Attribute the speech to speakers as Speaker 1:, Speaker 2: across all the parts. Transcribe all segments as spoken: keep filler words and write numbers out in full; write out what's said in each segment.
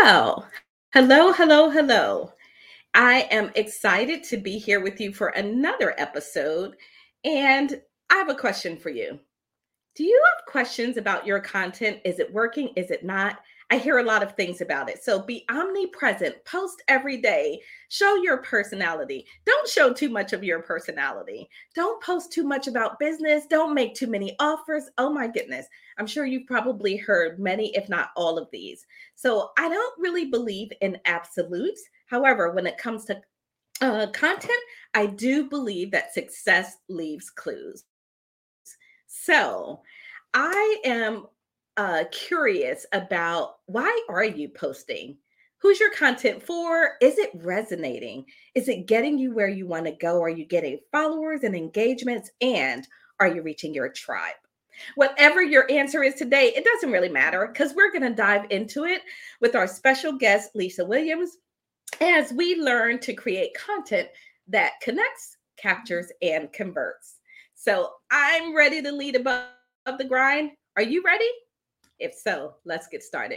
Speaker 1: Well, hello, hello, hello. I am excited to be here with you for another episode. And I have a question for you. Do you have questions about your content? Is it working? Is it not? I hear a lot of things about it. So be omnipresent, post every day, show your personality. Don't show too much of your personality. Don't post too much about business. Don't make too many offers. Oh my goodness. I'm sure you've probably heard many, if not all of these. So I don't really believe in absolutes. However, when it comes to uh, content, I do believe that success leaves clues. So I am uh, curious about why are you posting? Who's your content for? Is it resonating? Is it getting you where you want to go? Are you getting followers and engagements? And are you reaching your tribe? Whatever your answer is today, it doesn't really matter because we're going to dive into it with our special guest, Lisa Williams, as we learn to create content that connects, captures, and converts. So I'm ready to lead above the grind. Are you ready? If so, let's get started.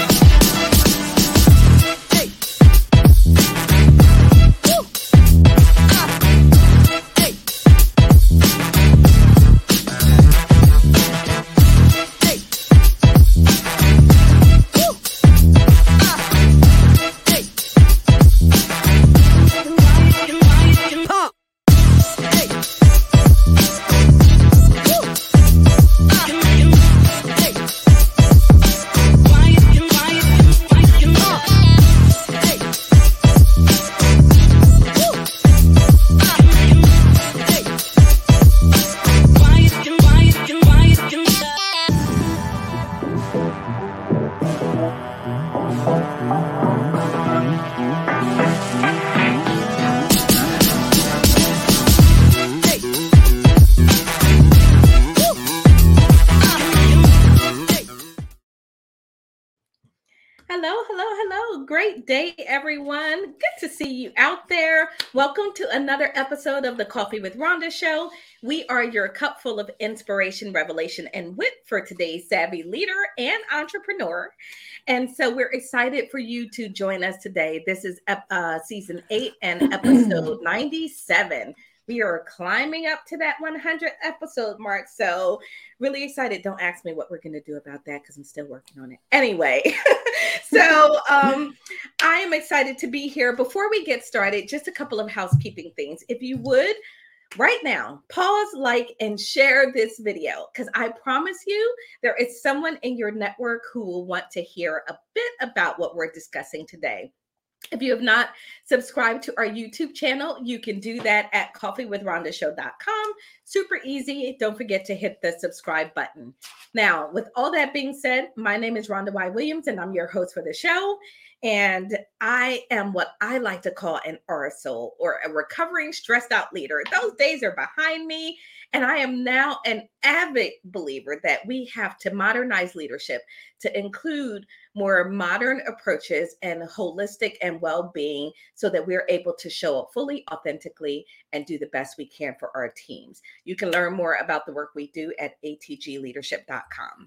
Speaker 1: Hey. Woo. Ah. Hey. Hey. Woo. Ah. Hey. Pump. Hey. Hello, hello, hello. Great day, everyone. Good to see you out there. Welcome to another episode of the Coffee with Rhonda show. We are your cup full of inspiration, revelation, and wit for today's savvy leader and entrepreneur. And so we're excited for you to join us today. This is uh, season eight and episode ninety-seven. We are climbing up to that one hundred episode mark. So really excited. Don't ask me what we're going to do about that because I'm still working on it. Anyway, so um, I am excited to be here. Before we get started, just a couple of housekeeping things. If you would, right now, pause, like, and share this video because I promise you there is someone in your network who will want to hear a bit about what we're discussing today. If you have not subscribed to our YouTube channel, you can do that at coffee with rhonda show dot com. Super easy. Don't forget to hit the subscribe button. Now, with all that being said, my name is Rhonda Y. Williams, and I'm your host for the show. And I am what I like to call an R S O, or a recovering stressed out leader. Those days are behind me. And I am now an avid believer that we have to modernize leadership to include more modern approaches and holistic and well-being so that we're able to show up fully, authentically, and do the best we can for our teams. You can learn more about the work we do at a t g leadership dot com.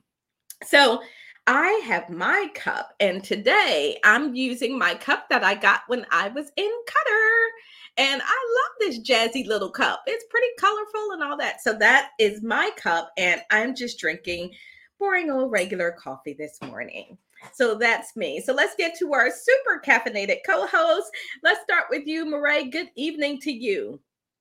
Speaker 1: So I have my cup, and today I'm using my cup that I got when I was in Qatar. And I love this jazzy little cup. It's pretty colorful and all that. So that is my cup, and I'm just drinking boring old regular coffee this morning. So that's me. So let's get to our super caffeinated co-host. Let's start with you, Marae. Good evening to you.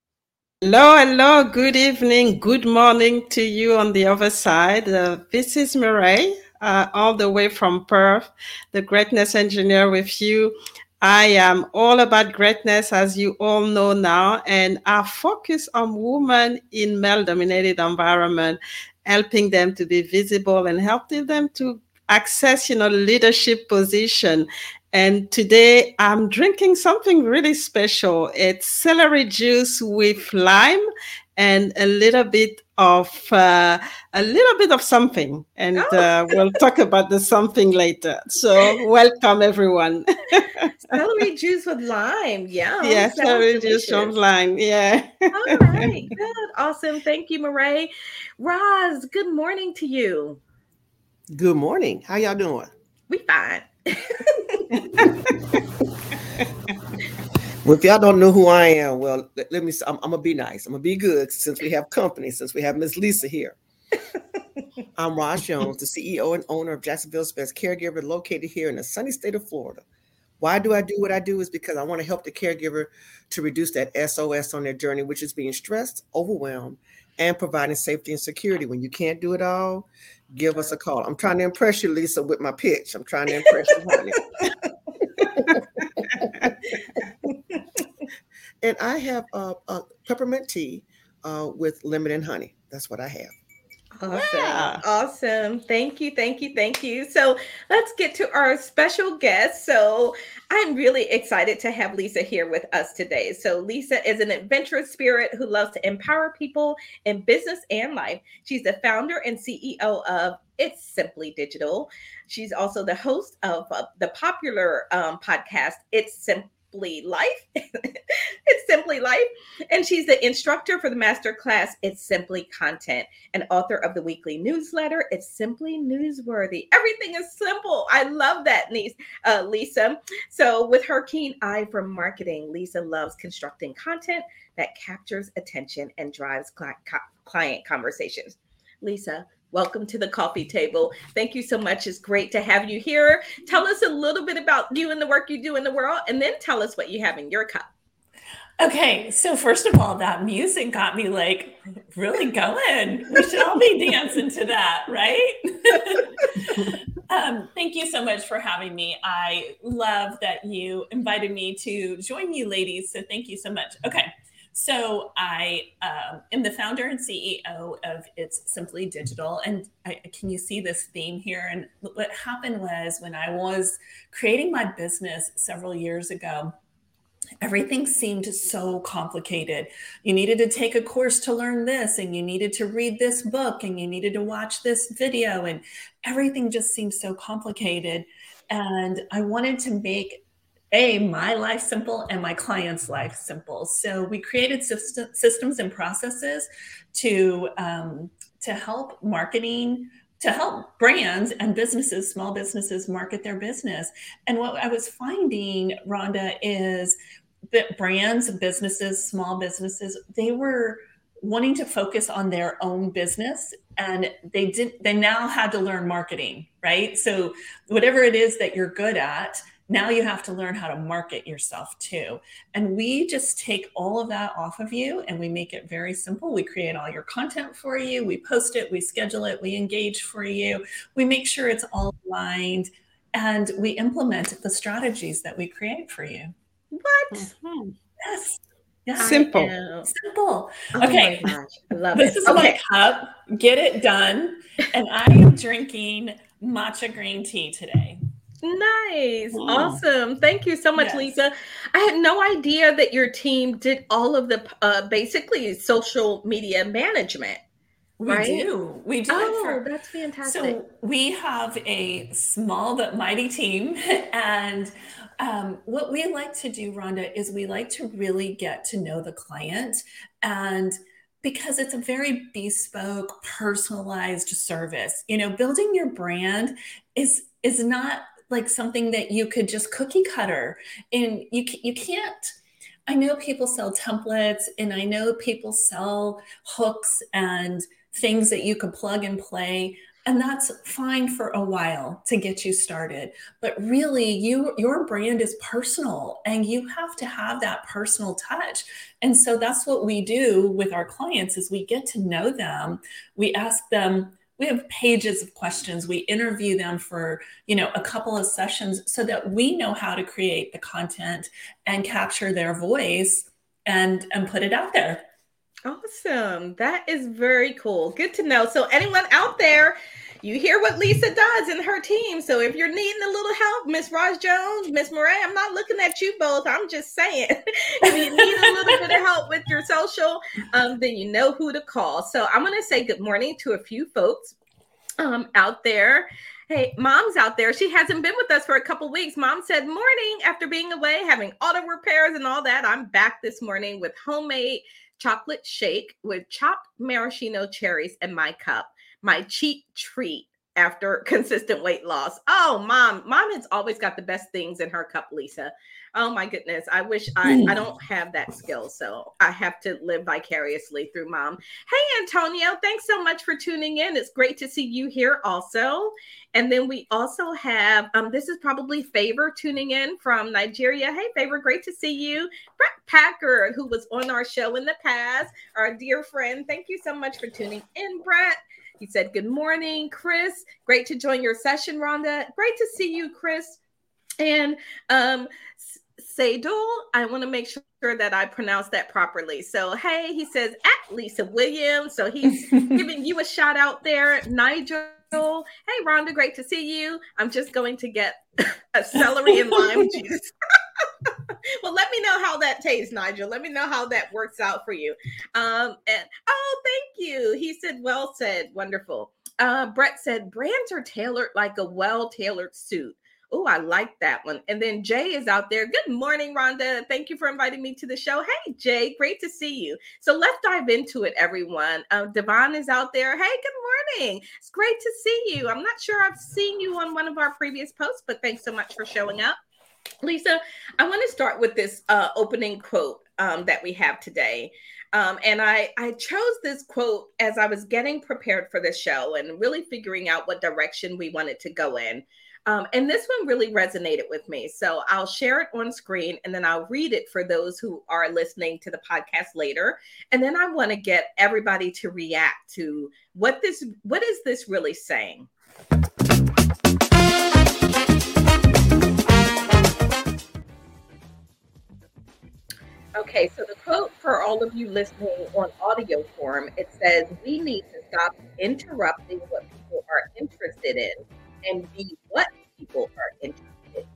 Speaker 2: Hello, hello. Good evening. Good morning to you on the other side. Uh, this is Marae, uh, all the way from Perth, the greatness engineer with you. I am all about greatness, as you all know now, and I focus on women in male-dominated environment, helping them to be visible and helping them to access, you know, leadership position. And today I'm drinking something really special. It's celery juice with lime and a little bit of uh, a little bit of something. And oh. uh, we'll talk about the something later. So welcome, everyone.
Speaker 1: Celery juice with lime. Yum.
Speaker 2: Yeah, celery juice with lime. Yeah.
Speaker 1: All right. Good. Awesome. Thank you, Marae. Roz, good morning to you.
Speaker 3: Good morning. How y'all doing?
Speaker 1: We fine.
Speaker 3: Well, if y'all don't know who I am, well, let, let me. I'm, I'm gonna be nice. I'm gonna be good since we have company. Since we have Miss Lisa here. I'm Roz Jones, the C E O and owner of Jacksonville's Best Caregiver, located here in the sunny state of Florida. Why do I do what I do? Is because I want to help the caregiver to reduce that S O S on their journey, which is being stressed, overwhelmed, and providing safety and security. When you can't do it all, give us a call. I'm trying to impress you, Lisa, with my pitch. I'm trying to impress you, honey. And I have a, a peppermint tea uh, with lemon and honey. That's what I have.
Speaker 1: Awesome. Yeah. Awesome. Thank you. Thank you. Thank you. So let's get to our special guest. So I'm really excited to have Lisa here with us today. So Lisa is an adventurous spirit who loves to empower people in business and life. She's the founder and C E O of It's Simply Digital. She's also the host of uh, the popular um, podcast, It's Simply Life. It's Simply Life. And she's the instructor for the masterclass, It's Simply Content, and author of the weekly newsletter, It's Simply Newsworthy. Everything is simple. I love that, uh, Lisa. So with her keen eye for marketing, Lisa loves constructing content that captures attention and drives cli- co- client conversations. Lisa, welcome to the coffee table. Thank you so much. It's great to have you here. Tell us a little bit about you and the work you do in the world, and then tell us what you have in your cup.
Speaker 4: Okay, so first of all, that music got me like really going. We should all be dancing to that, right? um, thank you so much for having me. I love that you invited me to join you ladies, so thank you so much. Okay. So I um, am the founder and C E O of It's Simply Digital. And I, can you see this theme here? And what happened was when I was creating my business several years ago, everything seemed so complicated. You needed to take a course to learn this, and you needed to read this book, and you needed to watch this video, and everything just seemed so complicated. And I wanted to make A, my life simple and my client's life simple. So we created system, systems and processes to, um, to help marketing, to help brands and businesses, small businesses, market their business. And what I was finding, Rhonda, is that brands, businesses, small businesses, they were wanting to focus on their own business, and they did, they now had to learn marketing, right? So whatever it is that you're good at, now you have to learn how to market yourself too. And we just take all of that off of you and we make it very simple. We create all your content for you. We post it, we schedule it, we engage for you. We make sure it's all aligned, and we implement the strategies that we create for you.
Speaker 1: What?
Speaker 4: Mm-hmm. Yes. Yeah.
Speaker 2: Simple.
Speaker 4: Simple.
Speaker 1: Oh
Speaker 4: okay.
Speaker 1: My gosh. I love
Speaker 4: this
Speaker 1: it.
Speaker 4: is
Speaker 1: okay.
Speaker 4: my cup. Get it done. And I am drinking matcha green tea today.
Speaker 1: Nice. Mm. Awesome. Thank you so much, yes. Lisa. I had no idea that your team did all of the uh, basically social media management.
Speaker 4: We
Speaker 1: right?
Speaker 4: do. We do.
Speaker 1: Oh,
Speaker 4: for,
Speaker 1: that's fantastic.
Speaker 4: So we have a small but mighty team. And um, what we like to do, Rhonda, is we like to really get to know the client. And because it's a very bespoke, personalized service, you know, building your brand is is not like something that you could just cookie cutter. And you you can't, I know people sell templates, and I know people sell hooks and things that you could plug and play. And that's fine for a while to get you started. But really, you your brand is personal, and you have to have that personal touch. And so that's what we do with our clients is we get to know them. We ask them, we have pages of questions. We interview them for, you know, a couple of sessions so that we know how to create the content and capture their voice and, and put it out there.
Speaker 1: Awesome. That is very cool. Good to know. So anyone out there, you hear what Lisa does in her team. So if you're needing a little help, Miss Roz Jones, Miss Murray, I'm not looking at you both. I'm just saying, if you need a little bit of help with your social, um, then you know who to call. So I'm going to say good morning to a few folks um, out there. Hey, Mom's out there. She hasn't been with us for a couple weeks. Mom said, morning, after being away, having auto repairs and all that. I'm back this morning with homemade chocolate shake with chopped maraschino cherries in my cup. My cheap treat after consistent weight loss. Oh, mom, mom has always got the best things in her cup, Lisa. Oh my goodness. I wish I, I don't have that skill. So I have to live vicariously through mom. Hey, Antonio, thanks so much for tuning in. It's great to see you here also. And then we also have, um, this is probably Favor tuning in from Nigeria. Hey, Favor, great to see you. Brett Packard, who was on our show in the past, our dear friend. Thank you so much for tuning in, Brett. He said, good morning, Chris. Great to join your session, Rhonda. Great to see you, Chris. And um, Seydul, I want to make sure that I pronounce that properly. So, hey, he says, at Lisa Williams. So he's giving you a shout out there. Nigel, hey, Rhonda, great to see you. I'm just going to get a celery and lime juice. Well, let me know how that tastes, Nigel. Let me know how that works out for you. Um, and oh, thank you. He said, well said. Wonderful. Uh, Brett said, brands are tailored like a well-tailored suit. Oh, I like that one. And then Jay is out there. Good morning, Rhonda. Thank you for inviting me to the show. Hey, Jay, great to see you. So let's dive into it, everyone. Uh, Devon is out there. Hey, good morning. It's great to see you. I'm not sure I've seen you on one of our previous posts, but thanks so much for showing up. Lisa, I want to start with this uh, opening quote um, that we have today. Um, and I, I chose this quote as I was getting prepared for the show and really figuring out what direction we wanted to go in. Um, and this one really resonated with me. So I'll share it on screen and then I'll read it for those who are listening to the podcast later. And then I want to get everybody to react to what this, what is this really saying? Okay, so the quote for all of you listening on audio form, it says, we need to stop interrupting what people are interested in and be what people are interested in.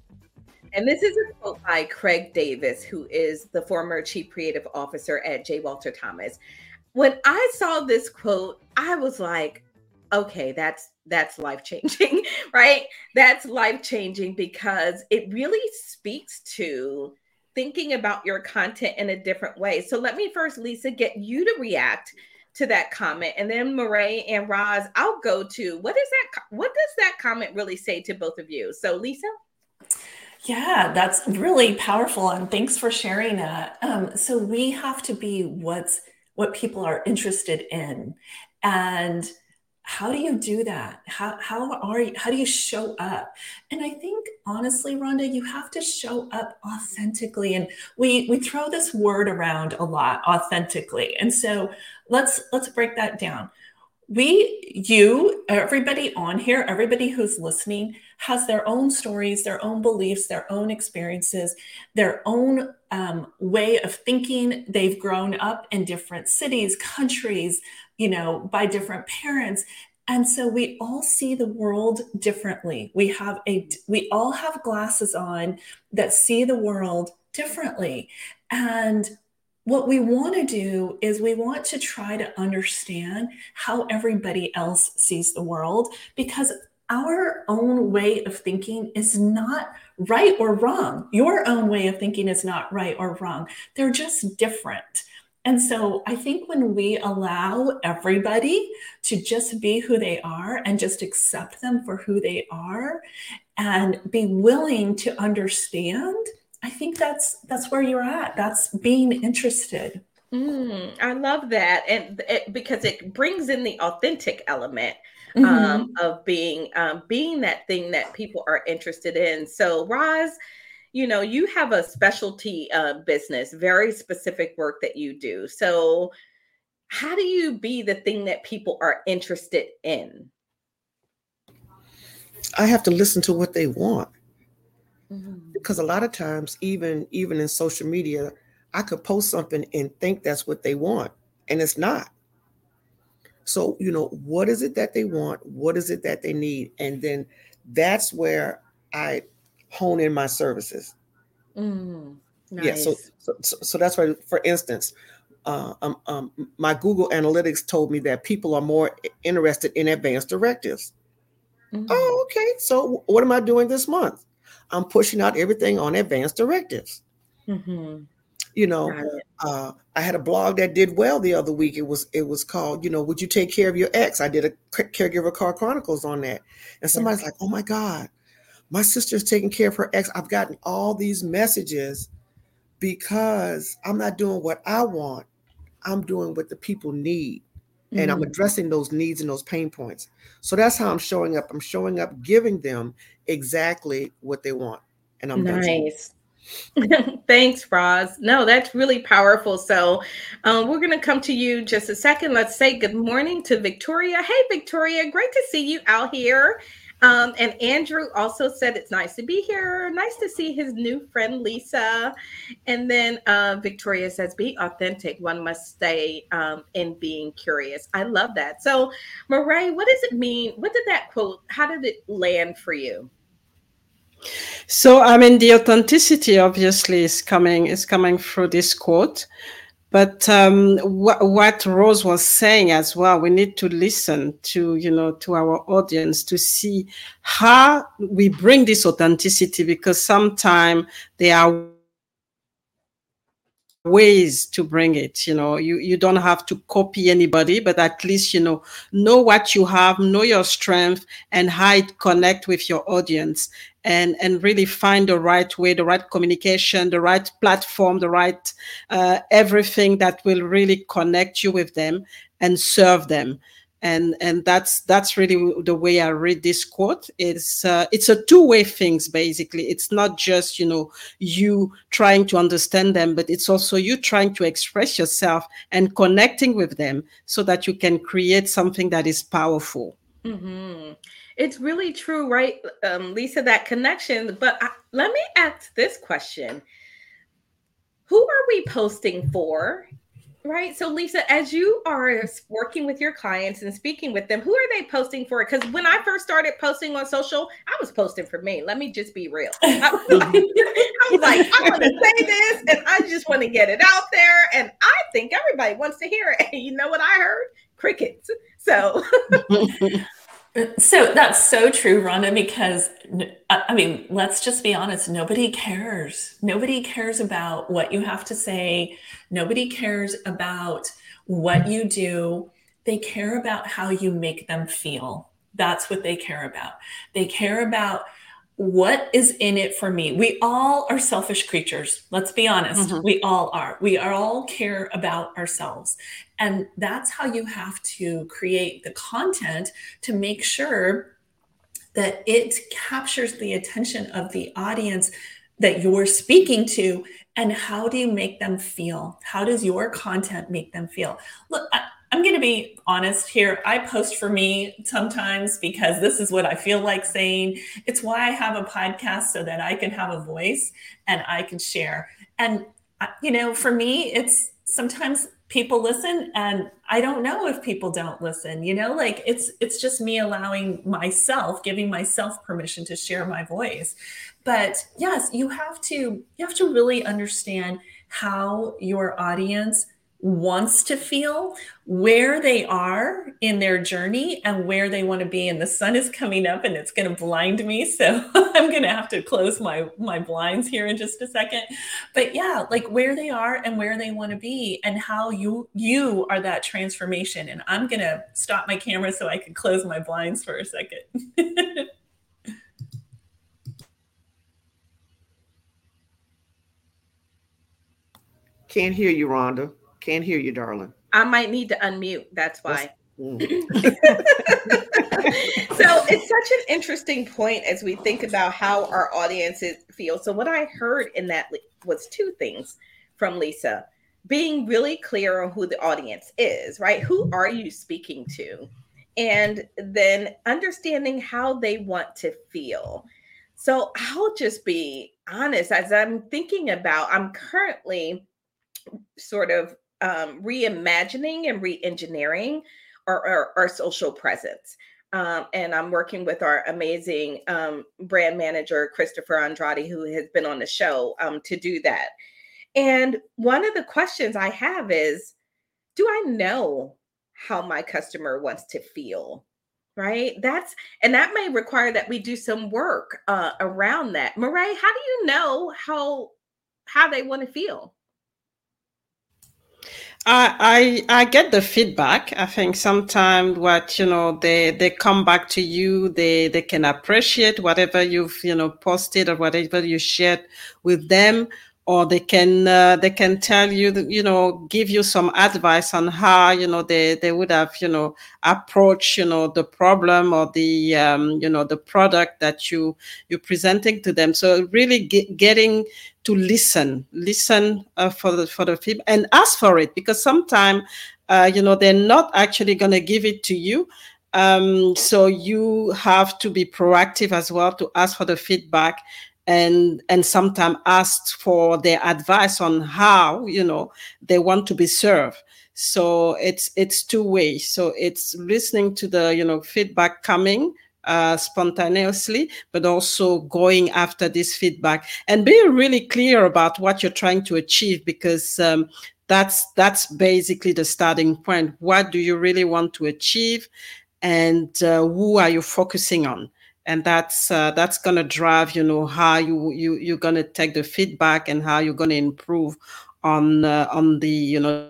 Speaker 1: And this is a quote by Craig Davis, who is the former chief creative officer at J. Walter Thomas. When I saw this quote, I was like, okay, that's that's life-changing, right? That's life-changing because it really speaks to thinking about your content in a different way. So let me first, Lisa, get you to react to that comment, and then Murray and Roz, I'll go to what is that? What does that comment really say to both of you? So, Lisa.
Speaker 4: Yeah, that's really powerful, and thanks for sharing that. Um, so we have to be what's what people are interested in, and how do you do that? How how are you? How do you show up? And I think honestly, Rhonda, you have to show up authentically. And we we throw this word around a lot, authentically. And so let's let's break that down. We, you, everybody on here, everybody who's listening has their own stories, their own beliefs, their own experiences, their own um, way of thinking. They've grown up in different cities, countries, you know, by different parents. And so we all see the world differently. We have a, we all have glasses on that see the world differently. And what we want to do is we want to try to understand how everybody else sees the world, because our own way of thinking is not right or wrong. Your own way of thinking is not right or wrong. They're just different. And so I think when we allow everybody to just be who they are and just accept them for who they are and be willing to understand, I think that's that's where you're at. That's being interested.
Speaker 1: Mm, I love that. And it, because it brings in the authentic element um, mm-hmm. of being um, being that thing that people are interested in. So Roz, you know, you have a specialty uh, business, very specific work that you do. So how do you be the thing that people are interested in?
Speaker 3: I have to listen to what they want.
Speaker 1: Mm-hmm.
Speaker 3: Because a lot of times, even, even in social media, I could post something and think that's what they want, and it's not. So, you know, what is it that they want? What is it that they need? And then that's where I hone in my services.
Speaker 1: Mm, nice.
Speaker 3: Yeah. So, so, so that's why, for instance, uh, um, um, my Google Analytics told me that people are more interested in advanced directives. Mm-hmm. Oh, okay. So what am I doing this month? I'm pushing out everything on advanced directives.
Speaker 1: Mm-hmm.
Speaker 3: You know, uh, I had a blog that did well the other week. It was it was called, you know, would you take care of your ex? I did a Caregiver Car Chronicles on that. And somebody's yeah. like, oh my God, my sister's taking care of her ex. I've gotten all these messages because I'm not doing what I want. I'm doing what the people need. And mm-hmm. I'm addressing those needs and those pain points. So that's how I'm showing up. I'm showing up, giving them exactly what they want. And I'm
Speaker 1: nice. Thanks, Roz. No, that's really powerful. So um, we're going to come to you just a second. Let's say good morning to Victoria. Hey, Victoria, great to see you out here. Um, and Andrew also said it's nice to be here. Nice to see his new friend, Lisa. And then uh, Victoria says, be authentic. One must stay um, in being curious. I love that. So, Murray, what does it mean? What did that quote, how did it land for you?
Speaker 2: So, I mean, the authenticity obviously is coming, is coming through this quote. But um, wh- what Rose was saying as well, we need to listen to, you know, to our audience to see how we bring this authenticity, because sometimes there are ways to bring it. You know, you, you don't have to copy anybody, but at least, you know, know what you have, know your strength, and how it connect with your audience. And, and really find the right way, the right communication, the right platform, the right uh, everything that will really connect you with them and serve them. And and that's that's really the way I read this quote. It's uh, it's a two-way things, basically. It's not just, you know, you trying to understand them, but it's also you trying to express yourself and connecting with them so that you can create something that is powerful.
Speaker 1: Mm-hmm. It's really true, right, um, Lisa, that connection. But I, let me ask this question. Who are we posting for, right? So, Lisa, as you are working with your clients and speaking with them, who are they posting for? Because when I first started posting on social, I was posting for me. Let me just be real. I was like, I, was like, I want to say this, and I just want to get it out there. And I think everybody wants to hear it. And you know what I heard? Crickets. So...
Speaker 4: So that's so true, Rhonda, because, I mean, let's just be honest. Nobody cares. Nobody cares about what you have to say. Nobody cares about what you do. They care about how you make them feel. That's what they care about. They care about what is in it for me. We all are selfish creatures. Let's be honest. Mm-hmm. We all are. We all care about ourselves. And that's how you have to create the content to make sure that it captures the attention of the audience that you're speaking to. And how do you make them feel? How does your content make them feel? Look, I, I'm going to be honest here. I post for me sometimes because this is what I feel like saying. It's why I have a podcast, so that I can have a voice and I can share. And, you know, for me, it's sometimes people listen and I don't know if people don't listen, you know, like it's, it's just me allowing myself, giving myself permission to share my voice. But yes, you have to, you have to really understand how your audience wants to feel, where they are in their journey and where they want to be. And the sun is coming up and it's going to blind me. So I'm going to have to close my, my blinds here in just a second. But yeah, like where they are and where they want to be and how you, you are that transformation. And I'm going to stop my camera so I can close my blinds for a second.
Speaker 3: Can't hear you, Rhonda. Can't hear you, darling.
Speaker 1: I might need to unmute. That's why. Mm. So it's such an interesting point as we think about how our audiences feel. So what I heard in that was two things from Lisa. Being really clear on who the audience is, right? Who are you speaking to? And then understanding how they want to feel. So I'll just be honest, as I'm thinking about, I'm currently sort of um, reimagining and re-engineering our, our, our social presence. Um, and I'm working with our amazing um, brand manager, Christopher Andrade, who has been on the show um, to do that. And one of the questions I have is, do I know how my customer wants to feel? Right? That's, and that may require that we do some work uh, around that. Murray, how do you know how, how they want to feel?
Speaker 2: I, I I get the feedback. I think sometimes what, you know, they they come back to you, they they can appreciate whatever you've, you know, posted or whatever you shared with them, or they can uh, they can tell you that, you know, give you some advice on how, you know, they they would have, you know, approach, you know, the problem or the um, you know, the product that you you're presenting to them. So really get, getting to listen, listen uh, for the for the feedback and ask for it, because sometimes uh, you know, they're not actually going to give it to you. Um, so you have to be proactive as well to ask for the feedback, and and sometimes ask for their advice on how, you know, they want to be served. So it's it's two ways. So it's listening to the, you know, feedback coming uh, spontaneously, but also going after this feedback and being really clear about what you're trying to achieve, because um, that's that's basically the starting point. What do you really want to achieve, and uh, who are you focusing on? And that's uh, that's gonna drive, you know, how you you you're gonna take the feedback and how you're gonna improve on uh, on the, you know,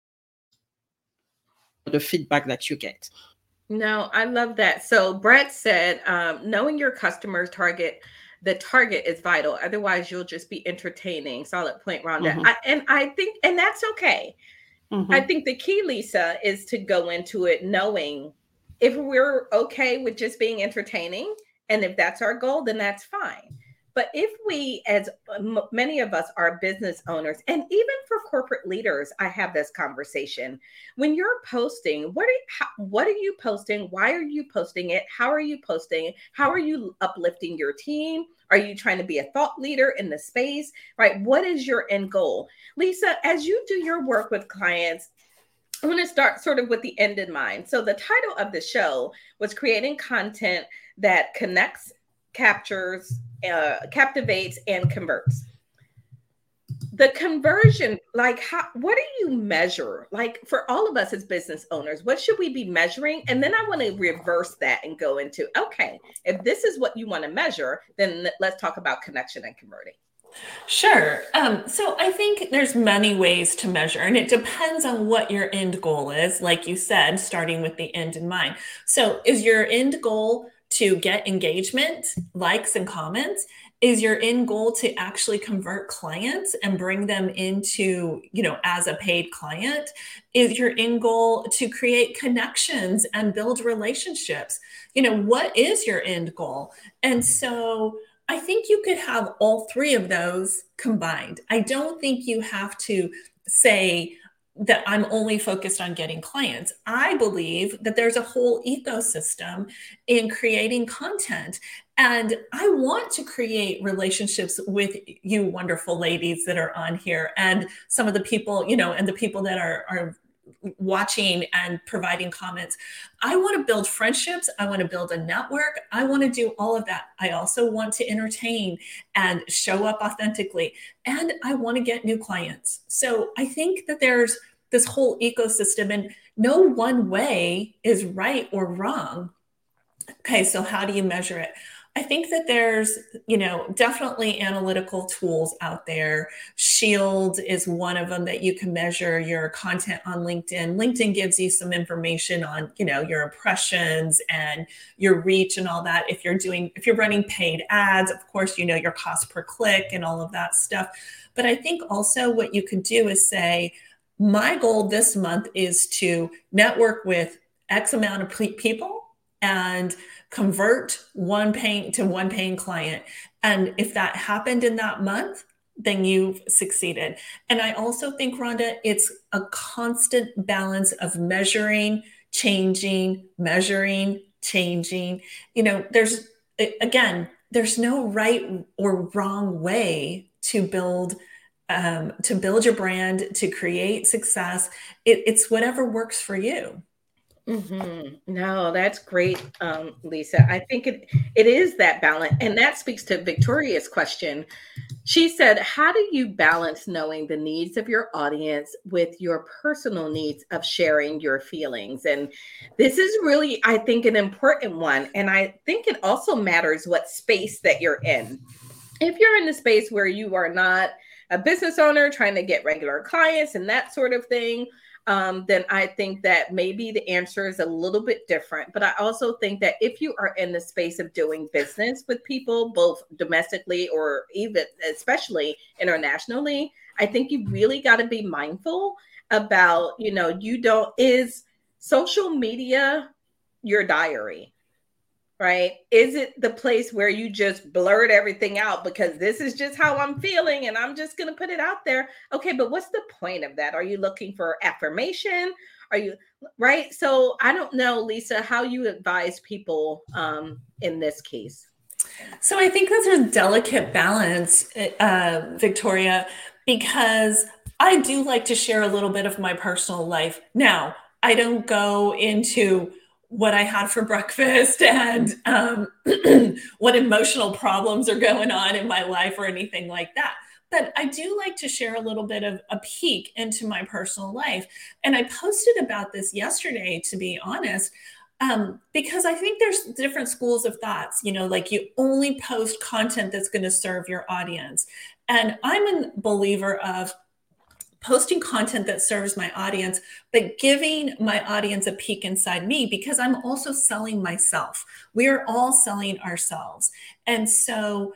Speaker 2: the feedback that you get.
Speaker 1: No, I love that. So Brett said, um, knowing your customer's target, the target is vital. Otherwise, you'll just be entertaining. Solid point, Rhonda.
Speaker 2: Mm-hmm.
Speaker 1: I, and I think, and that's okay.
Speaker 2: Mm-hmm.
Speaker 1: I think the key, Lisa, is to go into it knowing if we're okay with just being entertaining, and if that's our goal, then that's fine. But if we, as m- many of us are business owners, and even for corporate leaders, I have this conversation. When you're posting, what are you, how, what are you posting? Why are you posting it? How are you posting it? How are you uplifting your team? Are you trying to be a thought leader in the space, right? What is your end goal? Lisa, as you do your work with clients, I want to start sort of with the end in mind. So the title of the show was Creating Content That Connects, Captures, uh, Captivates, and Converts. The conversion, like how, what do you measure? Like for all of us as business owners, what should we be measuring? And then I want to reverse that and go into, okay, if this is what you want to measure, then let's talk about connection and converting.
Speaker 4: Sure. Um, so I think there's many ways to measure, and it depends on what your end goal is. Like you said, starting with the end in mind. So is your end goal to get engagement, likes, and comments? Is your end goal to actually convert clients and bring them into, you know, as a paid client? Is your end goal to create connections and build relationships? You know, what is your end goal? And so I think you could have all three of those combined. I don't think you have to say that I'm only focused on getting clients. I believe that there's a whole ecosystem in creating content. And I want to create relationships with you wonderful ladies that are on here, and some of the people, you know, and the people that are, are watching and providing comments. I want to build friendships. I want to build a network. I want to do all of that. I also want to entertain and show up authentically. And I want to get new clients. So I think that there's this whole ecosystem, and no one way is right or wrong. Okay, so how do you measure it? I think that there's, you know, definitely analytical tools out there. Shield is one of them that you can measure your content on LinkedIn. LinkedIn gives you some information on, you know, your impressions and your reach and all that. If you're doing, if you're running paid ads, of course, you know, your cost per click and all of that stuff. But I think also what you could do is say, my goal this month is to network with X amount of people and convert one paying to one paying client. And if that happened in that month, then you've succeeded. And I also think, Rhonda, it's a constant balance of measuring, changing, measuring, changing. You know, there's, again, there's no right or wrong way to build um, to build your brand, to create success. It, it's whatever works for you.
Speaker 1: Mm-hmm. No, that's great, um, Lisa. I think it it is that balance, and that speaks to Victoria's question. She said, "How do you balance knowing the needs of your audience with your personal needs of sharing your feelings?" And this is really, I think, an important one. And I think it also matters what space that you're in. If you're in the space where you are not a business owner trying to get regular clients and that sort of thing, um, then I think that maybe the answer is a little bit different. But I also think that if you are in the space of doing business with people, both domestically or even especially internationally, I think you really got to be mindful about, you know, you don't, is social media your diary, right? Is it the place where you just blurt everything out because this is just how I'm feeling and I'm just going to put it out there? Okay, but what's the point of that? Are you looking for affirmation? Are you, right? So I don't know, Lisa, how you advise people um, in this case.
Speaker 4: So I think that's a delicate balance, uh, Victoria, because I do like to share a little bit of my personal life. Now, I don't go into what I had for breakfast and um, what emotional problems are going on in my life or anything like that. But I do like to share a little bit of a peek into my personal life. And I posted about this yesterday, to be honest, um, because I think there's different schools of thoughts, you know, like you only post content that's going to serve your audience. And I'm a believer of posting content that serves my audience, but giving my audience a peek inside me, because I'm also selling myself. We're all selling ourselves. And so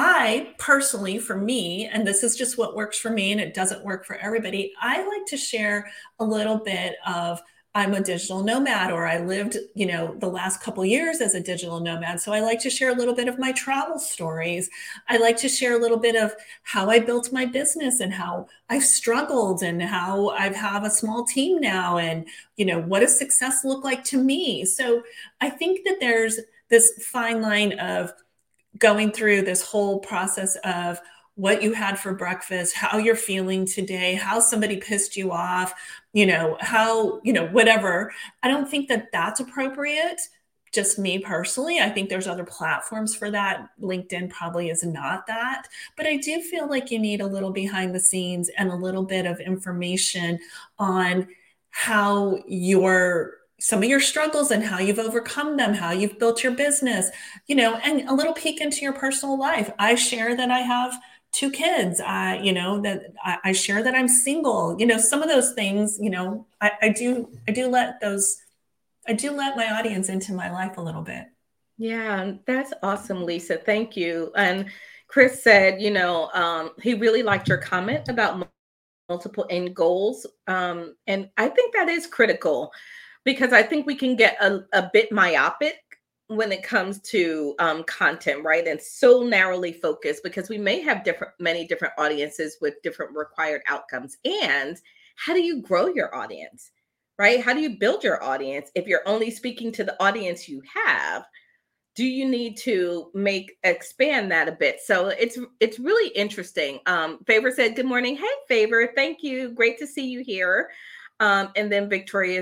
Speaker 4: I personally, for me, and this is just what works for me and it doesn't work for everybody, I like to share a little bit of I'm a digital nomad, or I lived, you know, the last couple of years as a digital nomad. So I like to share a little bit of my travel stories. I like to share a little bit of how I built my business and how I've struggled and how I have a small team now and, you know, what does success look like to me? So I think that there's this fine line of going through this whole process of what you had for breakfast, how you're feeling today, how somebody pissed you off, you know, how, you know, whatever. I don't think that that's appropriate. Just me personally. I think there's other platforms for that. LinkedIn probably is not that, but I do feel like you need a little behind the scenes and a little bit of information on how your some of your struggles and how you've overcome them, how you've built your business, you know, and a little peek into your personal life. I share that I have two kids, I, you know, that I, I share that I'm single, you know, some of those things, you know, I, I do, I do let those, I do let my audience into my life a little bit.
Speaker 1: Yeah, that's awesome, Lisa. Thank you. And Chris said, you know, um, he really liked your comment about multiple end goals. Um, and I think that is critical because I think we can get a, a bit myopic when it comes to um, content, right? And so narrowly focused because we may have different, many different audiences with different required outcomes. And how do you grow your audience, right? How do you build your audience? If you're only speaking to the audience you have, do you need to make expand that a bit? So it's it's really interesting. Um, Favor said, good morning. Hey, Favor, thank you. Great to see you here. Um, and then Victoria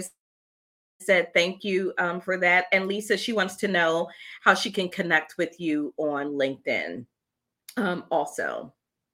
Speaker 1: said thank you um, for that. And Lisa, she wants to know how she can connect with you on LinkedIn um, also.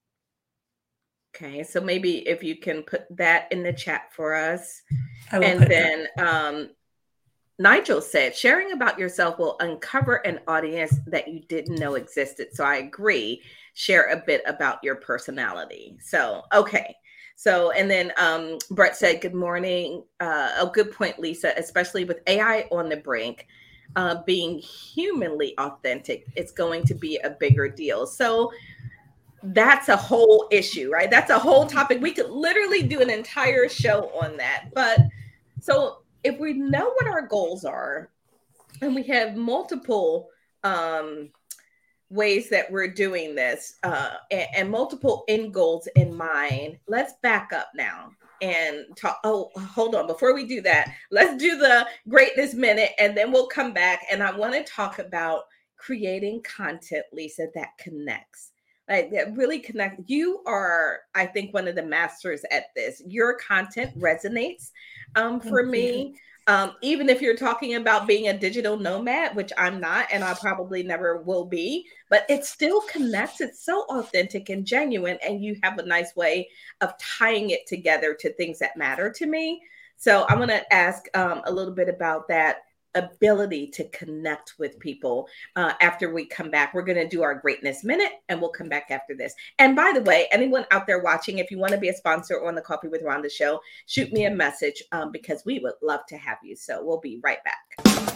Speaker 1: Okay, so maybe if you can put that in the chat for us. And then um, Nigel said, sharing about yourself will uncover an audience that you didn't know existed. So I agree. Share a bit about your personality. So, okay. So, and then um, Brett said, good morning. Uh, a good point, Lisa, especially with A I on the brink, uh, being humanly authentic, it's going to be a bigger deal. So that's a whole issue, right? That's a whole topic. We could literally do an entire show on that. But so if we know what our goals are and we have multiple um, ways that we're doing this uh, and, and multiple end goals in mind, let's back up now and talk. Oh, hold on. Before we do that, let's do the greatness minute and then we'll come back. And I want to talk about creating content, Lisa, that connects. Like that really connect. You are, I think, one of the masters at this. Your content resonates um, for me. Um, even if you're talking about being a digital nomad, which I'm not, and I probably never will be, but it still connects. It's so authentic and genuine, and you have a nice way of tying it together to things that matter to me. So I want to ask um, a little bit about that. ability to connect with people uh, after we come back. We're going to do our Greatness Minute, and we'll come back after this. And by the way, anyone out there watching, if you want to be a sponsor on the Coffee with Rhonda show, shoot me a message um, because we would love to have you. So we'll be right back.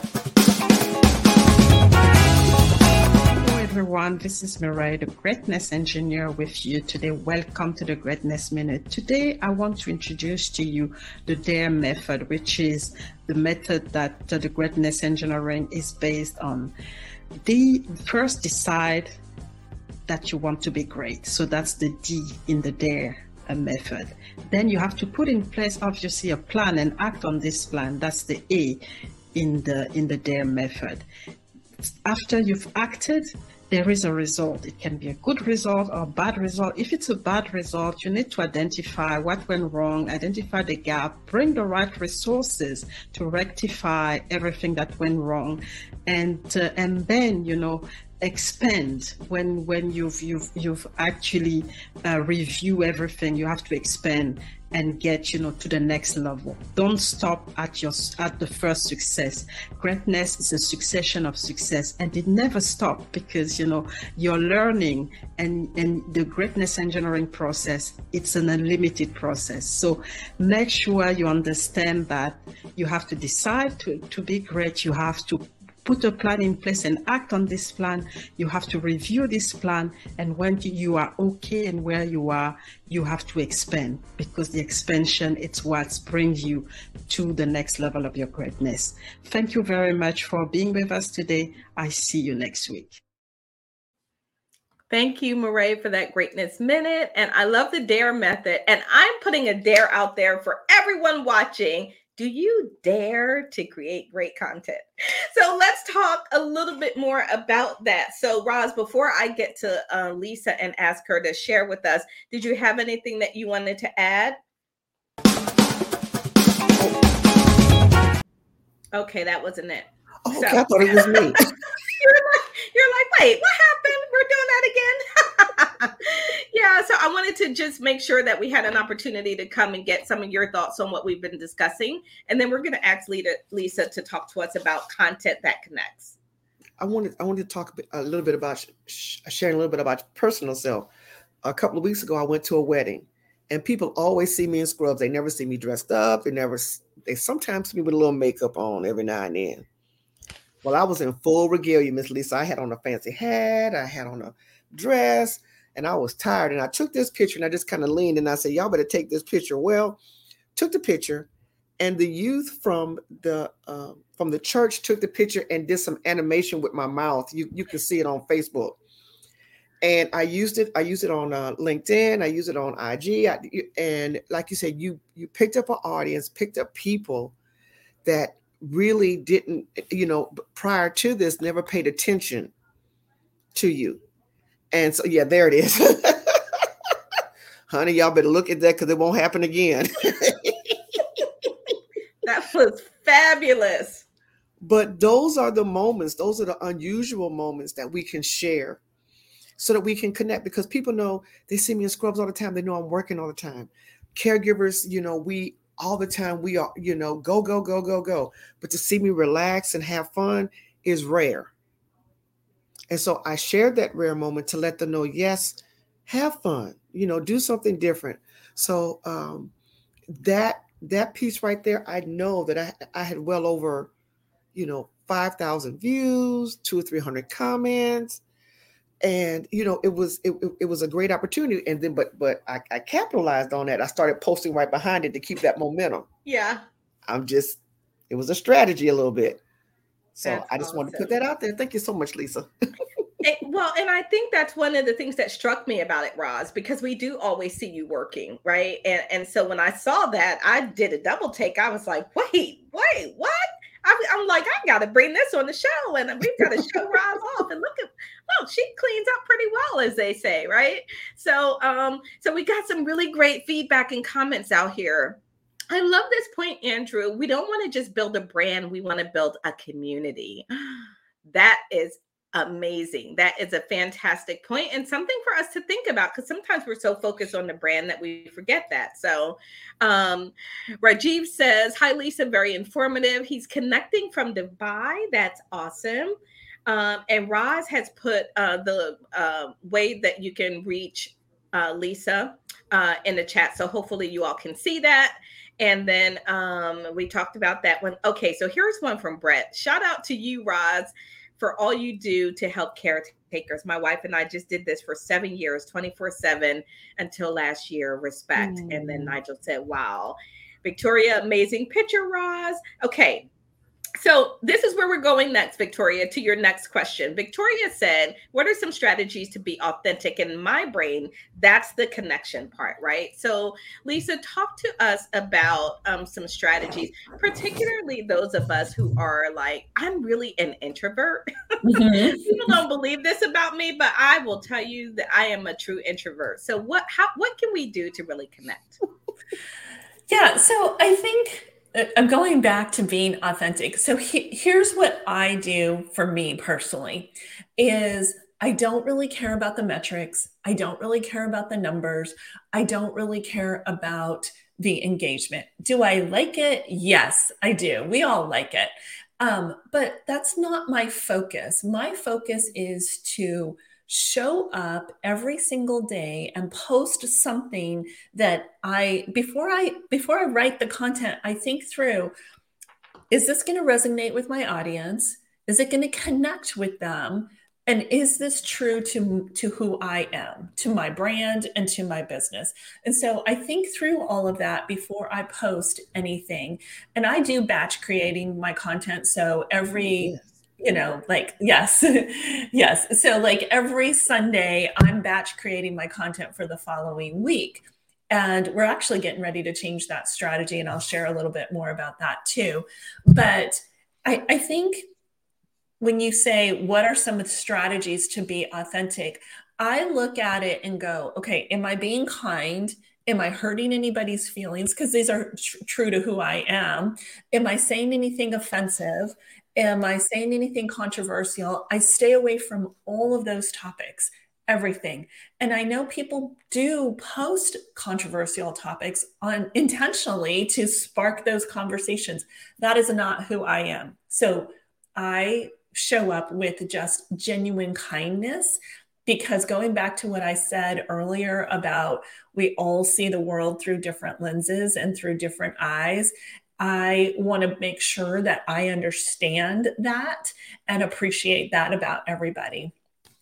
Speaker 2: Everyone, this is Mireille, the Greatness Engineer, with you today. Welcome to the Greatness Minute. Today, I want to introduce to you the DARE method, which is the method that uh, the Greatness Engineering is based on. The first decide that you want to be great. So that's the D in the DARE method. Then you have to put in place, obviously, a plan and act on this plan. That's the A in the in the DARE method. After you've acted, there is a result. It can be a good result or a bad result. If it's a bad result, you need to identify what went wrong, identify the gap, bring the right resources to rectify everything that went wrong, and uh, and then, you know, expand. When when you've you've you've actually uh, review everything, you have to expand and get, you know, to the next level. Don't stop at your at the first success. Greatness is a succession of success, and it never stops, because, you know, you're learning, and and the Greatness Engineering process, it's an unlimited process. So make sure you understand that you have to decide to to be great. You have to put a plan in place and act on this plan. You have to review this plan, and when you are okay and where you are, you have to expand, because the expansion, it's what brings you to the next level of your greatness. Thank you very much for being with us today. I see you next week.
Speaker 1: Thank you, Mireille, for that Greatness Minute. And I love the DARE method. And I'm putting a dare out there for everyone watching. Do you dare to create great content? So let's talk a little bit more about that. So Roz, before I get to uh, Lisa and ask her to share with us, did you have anything that you wanted to add? Okay, that wasn't it.
Speaker 3: Oh, okay, so, I thought it was me.
Speaker 1: you're, like, you're like, wait, what happened? We're doing that again? Yeah, so I wanted to just make sure that we had an opportunity to come and get some of your thoughts on what we've been discussing. And then we're going to ask Lisa to talk to us about content that connects.
Speaker 3: I wanted I wanted to talk a little bit about sharing a little bit about personal self. A couple of weeks ago, I went to a wedding, and people always see me in scrubs. They never see me dressed up. They never. They sometimes see me with a little makeup on every now and then. Well, I was in full regalia, Miss Lisa. I had on a fancy hat. I had on a dress, and I was tired. And I took this picture, and I just kind of leaned, and I said, y'all better take this picture. Well, took the picture, and the youth from the uh, from the church took the picture and did some animation with my mouth. You you can see it on Facebook. And I used it. I used it on uh, LinkedIn. I used it on I G. I, and like you said, you you picked up an audience, picked up people that really didn't, you know, prior to this, never paid attention to you. And so, yeah, there it is. Honey, y'all better look at that, because it won't happen again.
Speaker 1: That was fabulous.
Speaker 3: But those are the moments, those are the unusual moments that we can share so that we can connect, because people know, they see me in scrubs all the time. They know I'm working all the time. Caregivers, you know, we all the time, we are, you know, go, go, go, go, go. But to see me relax and have fun is rare. And so I shared that rare moment to let them know, yes, have fun, you know, do something different. So um, that that piece right there, I know that I, I had well over, you know, five thousand views, two or three hundred comments. And, you know, it was it, it was a great opportunity. And then but but I, I capitalized on that. I started posting right behind it to keep that momentum.
Speaker 1: Yeah.
Speaker 3: I'm just it was a strategy a little bit. So
Speaker 1: That's
Speaker 3: I just
Speaker 1: awesome.
Speaker 3: wanted to put that out there. Thank you so much, Lisa.
Speaker 1: It, well, and I think that's one of the things that struck me about it, Roz, because we do always see you working, right? And and so when I saw that, I did a double take. I was like, wait, wait, what? I, I'm like, I got to bring this on the show, and we've got to show Roz off. And look at, look, she cleans up pretty well, as they say, right? So, um, so we got some really great feedback and comments out here. I love this point, Andrew. We don't want to just build a brand. We want to build a community. That is amazing. That is a fantastic point and something for us to think about, because sometimes we're so focused on the brand that we forget that. So um, Rajiv says, hi, Lisa, very informative. He's connecting from Dubai. That's awesome. Um, and Roz has put uh, the uh, way that you can reach uh, Lisa uh, in the chat. So hopefully you all can see that. And then um, we talked about that one. Okay, so here's one from Brett. Shout out to you, Roz, for all you do to help caretakers. My wife and I just did this for seven years, twenty-four seven until last year. Respect. Mm. And then Nigel said, wow. Victoria, amazing picture, Roz. Okay. So this is where we're going next, Victoria, to your next question. Victoria said, what are some strategies to be authentic? In my brain, that's the connection part, right? So Lisa, talk to us about um, some strategies, particularly those of us who are like, I'm really an introvert. Mm-hmm. People don't believe this about me, but I will tell you that I am a true introvert. So what, how, what can we do to really connect?
Speaker 4: Yeah, so I think I'm going back to being authentic. So he, here's what I do for me personally is I don't really care about the metrics. I don't really care about the numbers. I don't really care about the engagement. Do I like it? Yes, I do. We all like it. Um, but that's not my focus. My focus is to show up every single day and post something that I, before I, before I write the content, I think through, is this going to resonate with my audience? Is it going to connect with them? And is this true to, to who I am, to my brand and to my business? And so I think through all of that before I post anything. And I do batch creating my content. So every, yes. You know, like, yes, yes. So like every Sunday, I'm batch creating my content for the following week. And we're actually getting ready to change that strategy. And I'll share a little bit more about that too. But I, I think when you say, what are some of the strategies to be authentic? I look at it and go, okay, am I being kind? Am I hurting anybody's feelings? Because these are tr- true to who I am. Am I saying anything offensive? Am I saying anything controversial? I stay away from all of those topics, everything. And I know people do post controversial topics on intentionally to spark those conversations. That is not who I am. So I show up with just genuine kindness, because going back to what I said earlier about we all see the world through different lenses and through different eyes. I want to make sure that I understand that and appreciate that about everybody.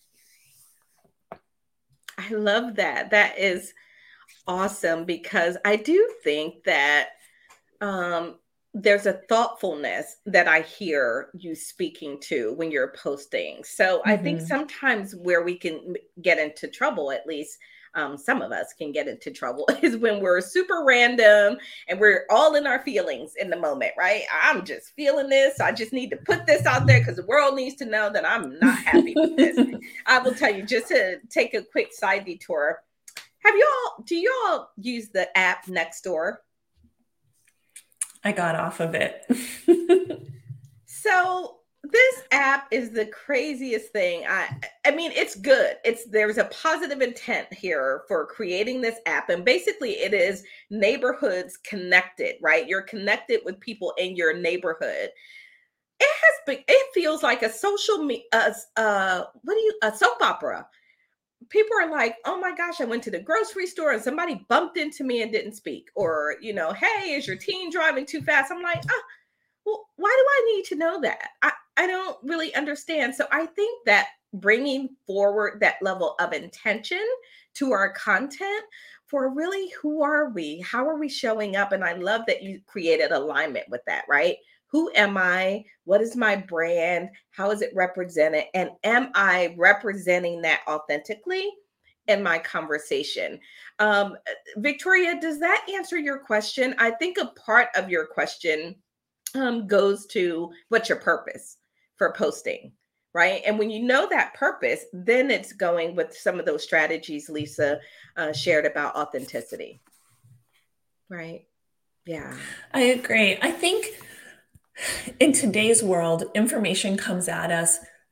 Speaker 1: I love that. That is awesome, because I do think that um, there's a thoughtfulness that I hear you speaking to when you're posting. So mm-hmm. I think sometimes where we can get into trouble, at least Um, some of us can get into trouble, is when we're super random and we're all in our feelings in the moment, right? I'm just feeling this. I just need to put this out there because the world needs to know that I'm not happy with this. I will tell you, just to take a quick side detour. Have you all, do you all use the app Nextdoor?
Speaker 4: I got off of it.
Speaker 1: So this app is the craziest thing. I I mean, it's good. It's there's a positive intent here for creating this app. And basically it is neighborhoods connected, right? You're connected with people in your neighborhood. It has been, it feels like a social me uh, uh what do you a soap opera. People are like, oh my gosh, I went to the grocery store and somebody bumped into me and didn't speak. Or, you know, hey, is your teen driving too fast? I'm like, oh, well, why do I need to know that? I, I don't really understand. So I think that bringing forward that level of intention to our content for really, who are we? How are we showing up? And I love that you created alignment with that, right? Who am I? What is my brand? How is it represented? And am I representing that authentically in my conversation? Um, Victoria, does that answer your question? I think a part of your question um, goes to what's your purpose for posting, right? And when you know that purpose, then it's going with some of those strategies Lisa uh, shared about authenticity, right? Yeah.
Speaker 4: I agree. I think in today's world, information comes at us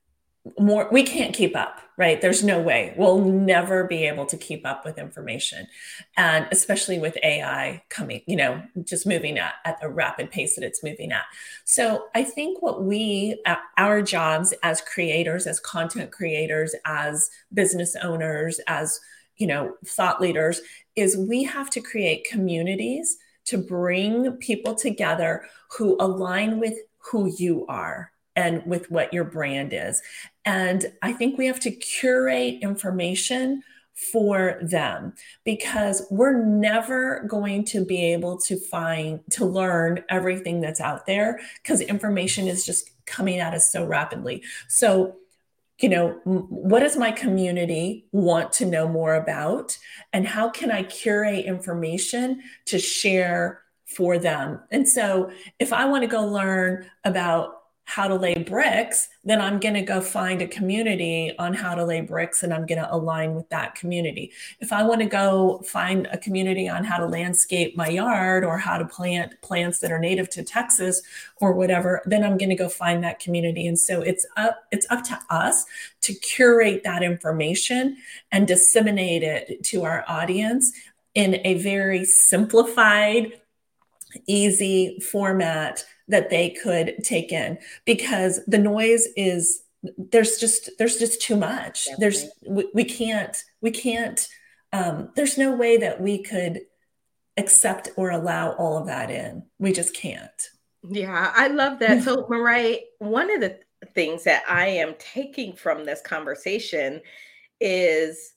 Speaker 4: more, we can't keep up, right? There's no way. We'll never be able to keep up with information. And especially with A I coming, you know, just moving at, at the rapid pace that it's moving at. So I think what we, our jobs as creators, as content creators, as business owners, as, you know, thought leaders, is we have to create communities to bring people together who align with who you are and with what your brand is. And I think we have to curate information for them, because we're never going to be able to find, to learn everything that's out there, because information is just coming at us so rapidly. So, you know, what does my community want to know more about? And how can I curate information to share for them? And so if I want to go learn about how to lay bricks, then I'm going to go find a community on how to lay bricks, and I'm going to align with that community. If I want to go find a community on how to landscape my yard or how to plant plants that are native to Texas or whatever, then I'm going to go find that community. And so it's up, it's up to us to curate that information and disseminate it to our audience in a very simplified, easy format that they could take in, because the noise is, there's just, there's just too much. Definitely. There's, we, we can't, we can't, um, there's no way that we could accept or allow all of that in. We just can't.
Speaker 1: Yeah, I love that. So Mireille, one of the things that I am taking from this conversation is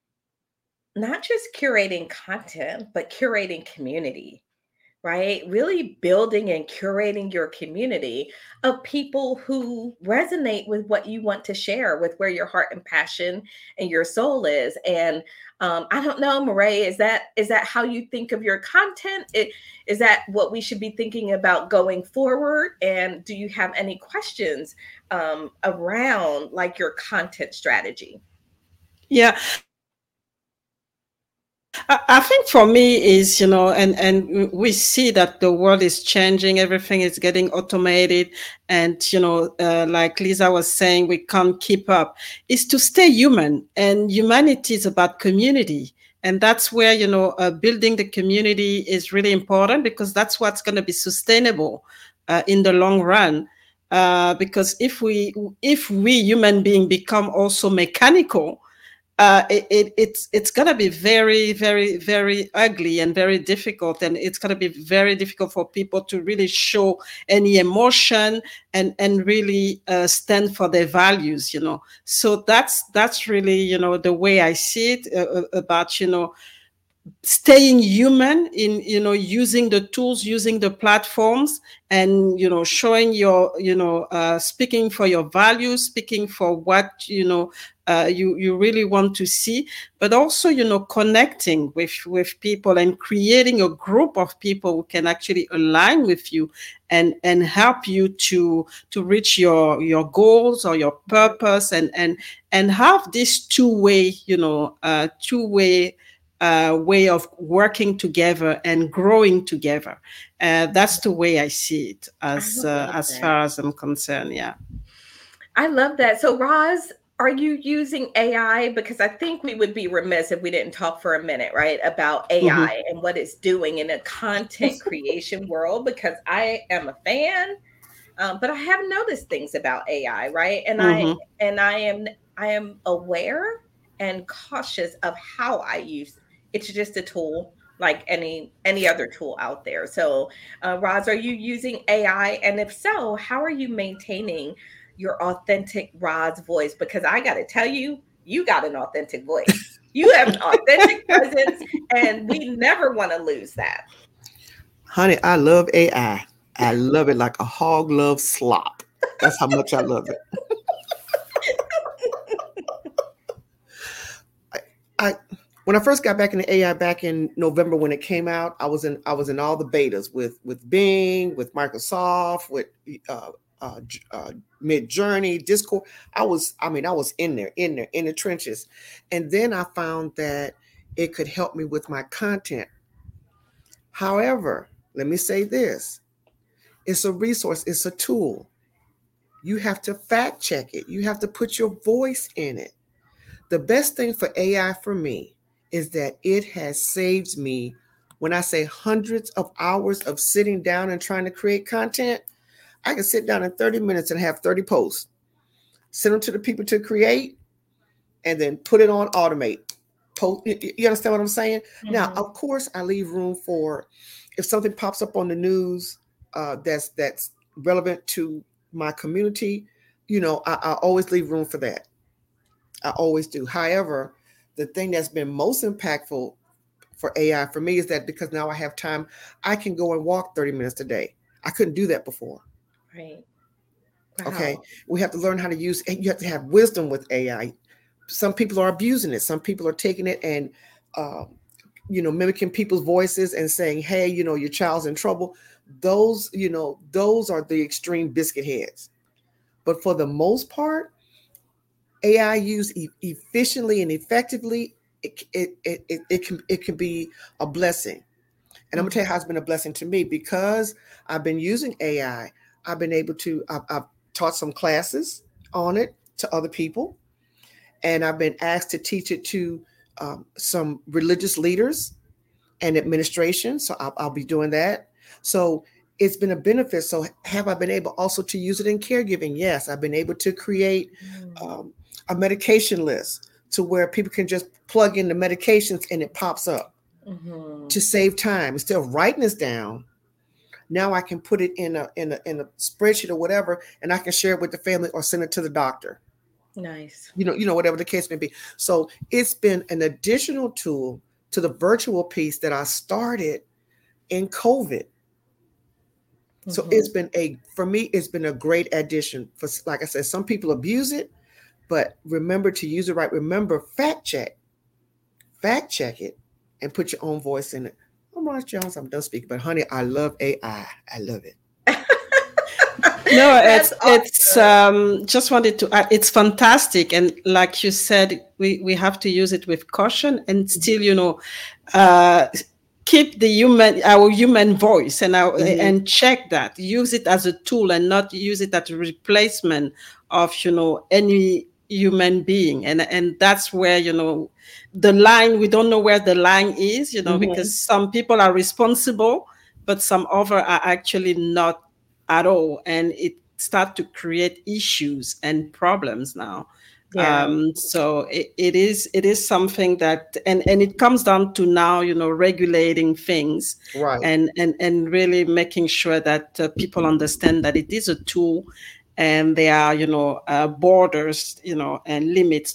Speaker 1: not just curating content, but curating community. Right? Really building and curating your community of people who resonate with what you want to share, with where your heart and passion and your soul is. And um, I don't know, Mireille, is that is that how you think of your content? It, is that what we should be thinking about going forward? And do you have any questions um, around like your content strategy?
Speaker 2: Yeah. I think for me is, you know, and, and we see that the world is changing. Everything is getting automated. And, you know, uh, like Lisa was saying, we can't keep up. Is to stay human. And humanity is about community. And that's where, you know, uh, building the community is really important, because that's what's going to be sustainable uh, in the long run. Uh, because if we if we human beings become also mechanical, Uh, it, it, it's it's going to be very, very, very ugly and very difficult. And it's going to be very difficult for people to really show any emotion and, and really uh, stand for their values, you know. So that's that's really, you know, the way I see it uh, about, you know, staying human in, you know, using the tools, using the platforms, and, you know, showing your, you know, uh, speaking for your values, speaking for what, you know, uh, you, you really want to see, but also, you know, connecting with, with people and creating a group of people who can actually align with you and, and help you to, to reach your, your goals or your purpose, and, and, and have this two-way, you know, uh, two-way Uh, way of working together and growing together. Uh, that's the way I see it, as uh, as that. far as I'm concerned. Yeah,
Speaker 1: I love that. So, Roz, are you using A I? Because I think we would be remiss if we didn't talk for a minute, right, about A I mm-hmm. and what it's doing in a content creation world. Because I am a fan, um, but I have noticed things about A I, right? And mm-hmm. I and I am I am aware and cautious of how I use. It's just a tool like any any other tool out there. So, uh, Roz, are you using A I? And if so, how are you maintaining your authentic Roz voice? Because I got to tell you, you got an authentic voice. You have an authentic presence, and we never want to lose that.
Speaker 3: Honey, I love A I. I love it like a hog loves slop. That's how much I love it. I, I When I first got back into A I back in November when it came out, I was in I was in all the betas with with Bing, with Microsoft, with uh, uh, uh, Midjourney, Discord. I was I mean I was in there, in there, in the trenches, and then I found that it could help me with my content. However, let me say this: it's a resource, it's a tool. You have to fact check it. You have to put your voice in it. The best thing for A I for me is that it has saved me, when I say hundreds of hours of sitting down and trying to create content. I can sit down in thirty minutes and have thirty posts, send them to the people to create, and then put it on automate. Post, you understand what I'm saying? Mm-hmm. Now, of course, I leave room for, if something pops up on the news uh, that's that's relevant to my community, you know, I, I always leave room for that. I always do. However, the thing that's been most impactful for A I for me is that because now I have time, I can go and walk thirty minutes a day. I couldn't do that before.
Speaker 1: Right.
Speaker 3: Wow. Okay. We have to learn how to use, and you have to have wisdom with A I. Some people are abusing it. Some people are taking it and, uh, you know, mimicking people's voices and saying, hey, you know, your child's in trouble. Those, you know, those are the extreme biscuit heads. But for the most part, A I used e- efficiently and effectively, it, it, it, it, it can it can be a blessing. And I'm gonna tell you how it's been a blessing to me, because I've been using A I. I've been able to, I've, I've taught some classes on it to other people. And I've been asked to teach it to um, some religious leaders and administration. So I'll, I'll be doing that. So it's been a benefit. So have I been able also to use it in caregiving? Yes, I've been able to create um, a medication list to where people can just plug in the medications and it pops up mm-hmm. to save time. Instead of writing this down, now I can put it in a, in a in a spreadsheet or whatever, and I can share it with the family or send it to the doctor.
Speaker 1: Nice.
Speaker 3: You know, you know, whatever the case may be. So it's been an additional tool to the virtual piece that I started in COVID. Mm-hmm. So it's been a, for me, it's been a great addition. For, like I said, some people abuse it, but remember to use it right. Remember, fact check, fact check it, and put your own voice in it. I'm Ross Jones. I'm done speaking, but honey, I love A I. I love it.
Speaker 2: No, it's awesome. it's um just wanted to add, it's fantastic, and like you said, we we have to use it with caution and still, you know, uh keep the human our human voice and our mm-hmm. and check that, use it as a tool and not use it as a replacement of, you know, any human being. And and that's where, you know, the line, we don't know where the line is, you know, mm-hmm. because some people are responsible, but some other are actually not at all, and it start to create issues and problems now. Yeah. Um, so it, it is it is something that, and and it comes down to now, you know, regulating things, right, and and and really making sure that uh, people understand that it is a tool, and there are, you know, uh, borders, you know, and limits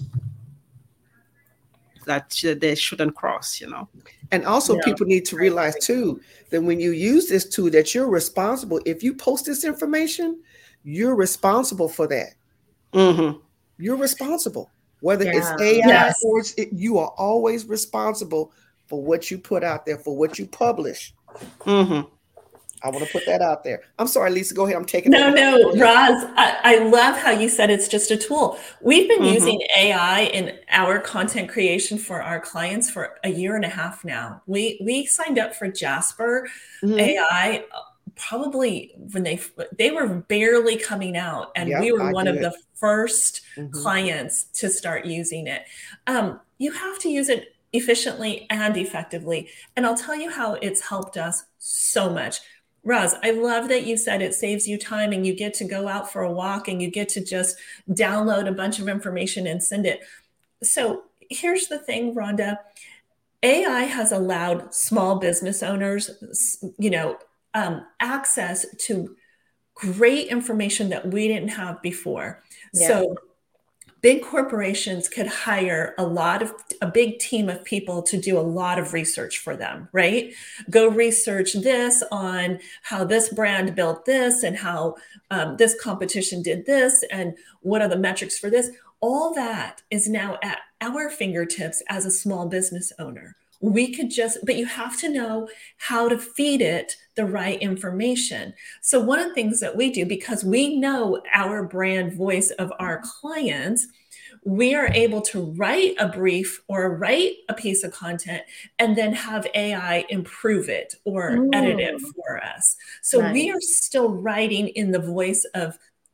Speaker 2: that they shouldn't cross, you know.
Speaker 3: And also yeah. people need to realize too, that when you use this tool, that you're responsible. If you post this information, you're responsible for that. Mm-hmm. You're responsible. Whether yeah. it's A I yes. or it's, it, you are always responsible for what you put out there, for what you publish. Mm-hmm. I want to put that out there. I'm sorry, Lisa, go ahead. I'm taking
Speaker 4: No, no, Roz, I, I love how you said it's just a tool. We've been mm-hmm. using A I in our content creation for our clients for a year and a half now. We we signed up for Jasper mm-hmm. A I probably when they they were barely coming out, and yep, we were I one of it. the first mm-hmm. clients to start using it. Um, you have to use it efficiently and effectively. And I'll tell you how it's helped us so much. Roz, I love that you said it saves you time and you get to go out for a walk and you get to just download a bunch of information and send it. So here's the thing, Rhonda. A I has allowed small business owners, you know, um, access to great information that we didn't have before. Yeah. So big corporations could hire a lot of a big team of people to do a lot of research for them, right? Go research this on how this brand built this and how um, this competition did this and what are the metrics for this. All that is now at our fingertips as a small business owner. We could just, but you have to know how to feed it the right information. So one of the things that we do, because we know our brand voice of our clients, we are able to write a brief or write a piece of content and then have A I improve it or mm. edit it for us. So nice. We are still writing in the voice of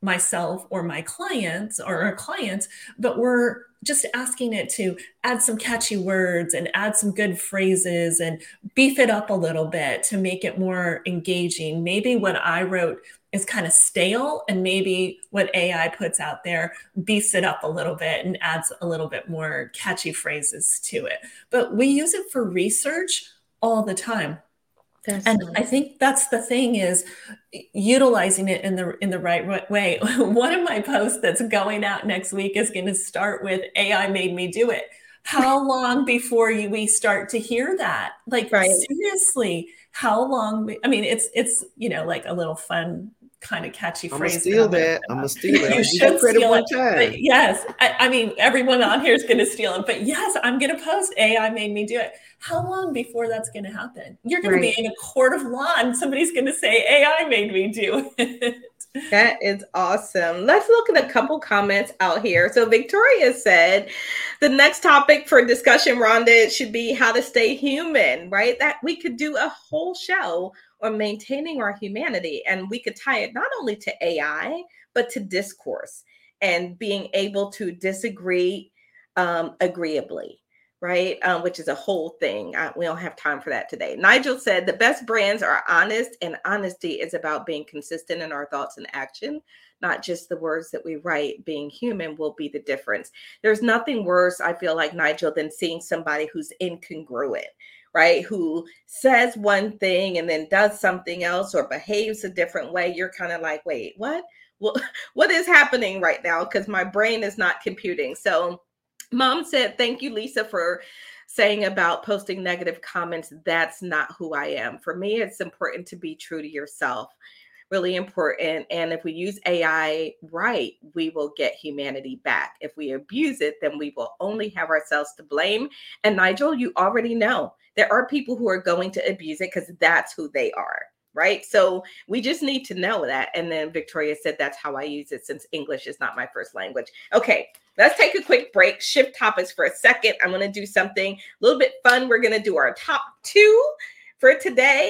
Speaker 4: myself or my clients or our clients, but we're just asking it to add some catchy words and add some good phrases and beef it up a little bit to make it more engaging. Maybe what I wrote is kind of stale, and maybe what A I puts out there beefs it up a little bit and adds a little bit more catchy phrases to it. But we use it for research all the time. That's and nice. I think that's the thing, is utilizing it in the in the right way. One of my posts that's going out next week is going to start with A I made me do it. How long before you, we start to hear that? Like, right. Seriously, how long? I mean, it's it's you know, like a little fun kind of catchy
Speaker 3: I'm
Speaker 4: phrase.
Speaker 3: Gonna steal that. I'm gonna steal it.
Speaker 4: You should steal it. But yes, I, I mean, everyone on here is going to steal it. But yes, I'm going to post A I made me do it. How long before that's going to happen? You're going right. to be in a court of law and somebody's going to say A I made me do it.
Speaker 1: That is awesome. Let's look at a couple comments out here. So Victoria said, the next topic for discussion, Rhonda, should be how to stay human, right? That we could do a whole show on maintaining our humanity, and we could tie it not only to A I, but to discourse and being able to disagree um, agreeably. Right, um, which is a whole thing. I, we don't have time for that today. Nigel said the best brands are honest, and honesty is about being consistent in our thoughts and action, not just the words that we write. Being human will be the difference. There's nothing worse, I feel like, Nigel, than seeing somebody who's incongruent, right? Who says one thing and then does something else or behaves a different way. You're kind of like, wait, what? Well, what is happening right now? Because my brain is not computing. So Mom said, thank you, Lisa, for saying about posting negative comments. That's not who I am. For me, it's important to be true to yourself. Really important. And if we use A I right, we will get humanity back. If we abuse it, then we will only have ourselves to blame. And Nigel, you already know there are people who are going to abuse it because that's who they are. Right. So we just need to know that. And then Victoria said, that's how I use it since English is not my first language. Okay, let's take a quick break, shift topics for a second. I'm going to do something a little bit fun. We're going to do our top two for today.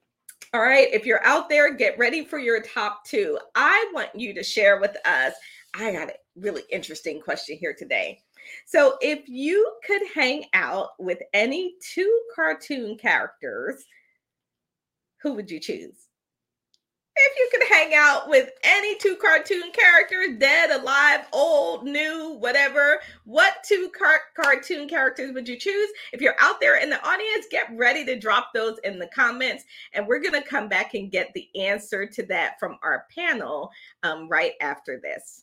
Speaker 1: All right. If you're out there, get ready for your top two. I want you to share with us. I got a really interesting question here today. So if you could hang out with any two cartoon characters, who would you choose? If you could hang out with any two cartoon characters, dead, alive, old, new, whatever, what two car- cartoon characters would you choose? If you're out there in the audience, get ready to drop those in the comments. And we're going to come back and get the answer to that from our panel um, right after this.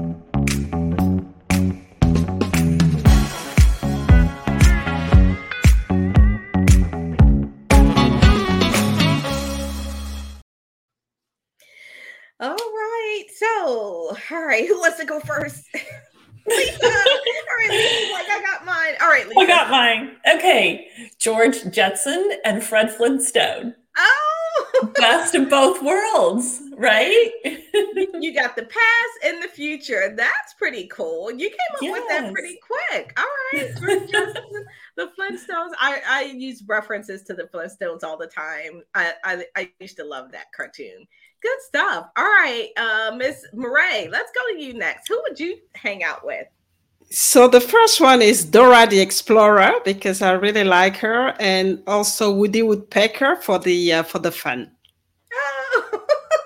Speaker 1: All right. So, all right. Who wants to go first? Lisa. All right, Lisa. Like I got mine. All right, Lisa.
Speaker 4: I got mine. Okay. George Jetson and Fred Flintstone.
Speaker 1: Oh,
Speaker 4: best of both worlds, right?
Speaker 1: You got the past and the future. That's pretty cool. You came up yes. with that pretty quick. All right. George Jetson, the Flintstones. I, I use references to the Flintstones all the time. I, I, I used to love that cartoon. Good stuff. All right, uh, Miss Murray, let's go to you next. Who would you hang out with?
Speaker 2: So the first one is Dora the Explorer, because I really like her, and also Woody Woodpecker for the uh, for the fun.
Speaker 1: Oh.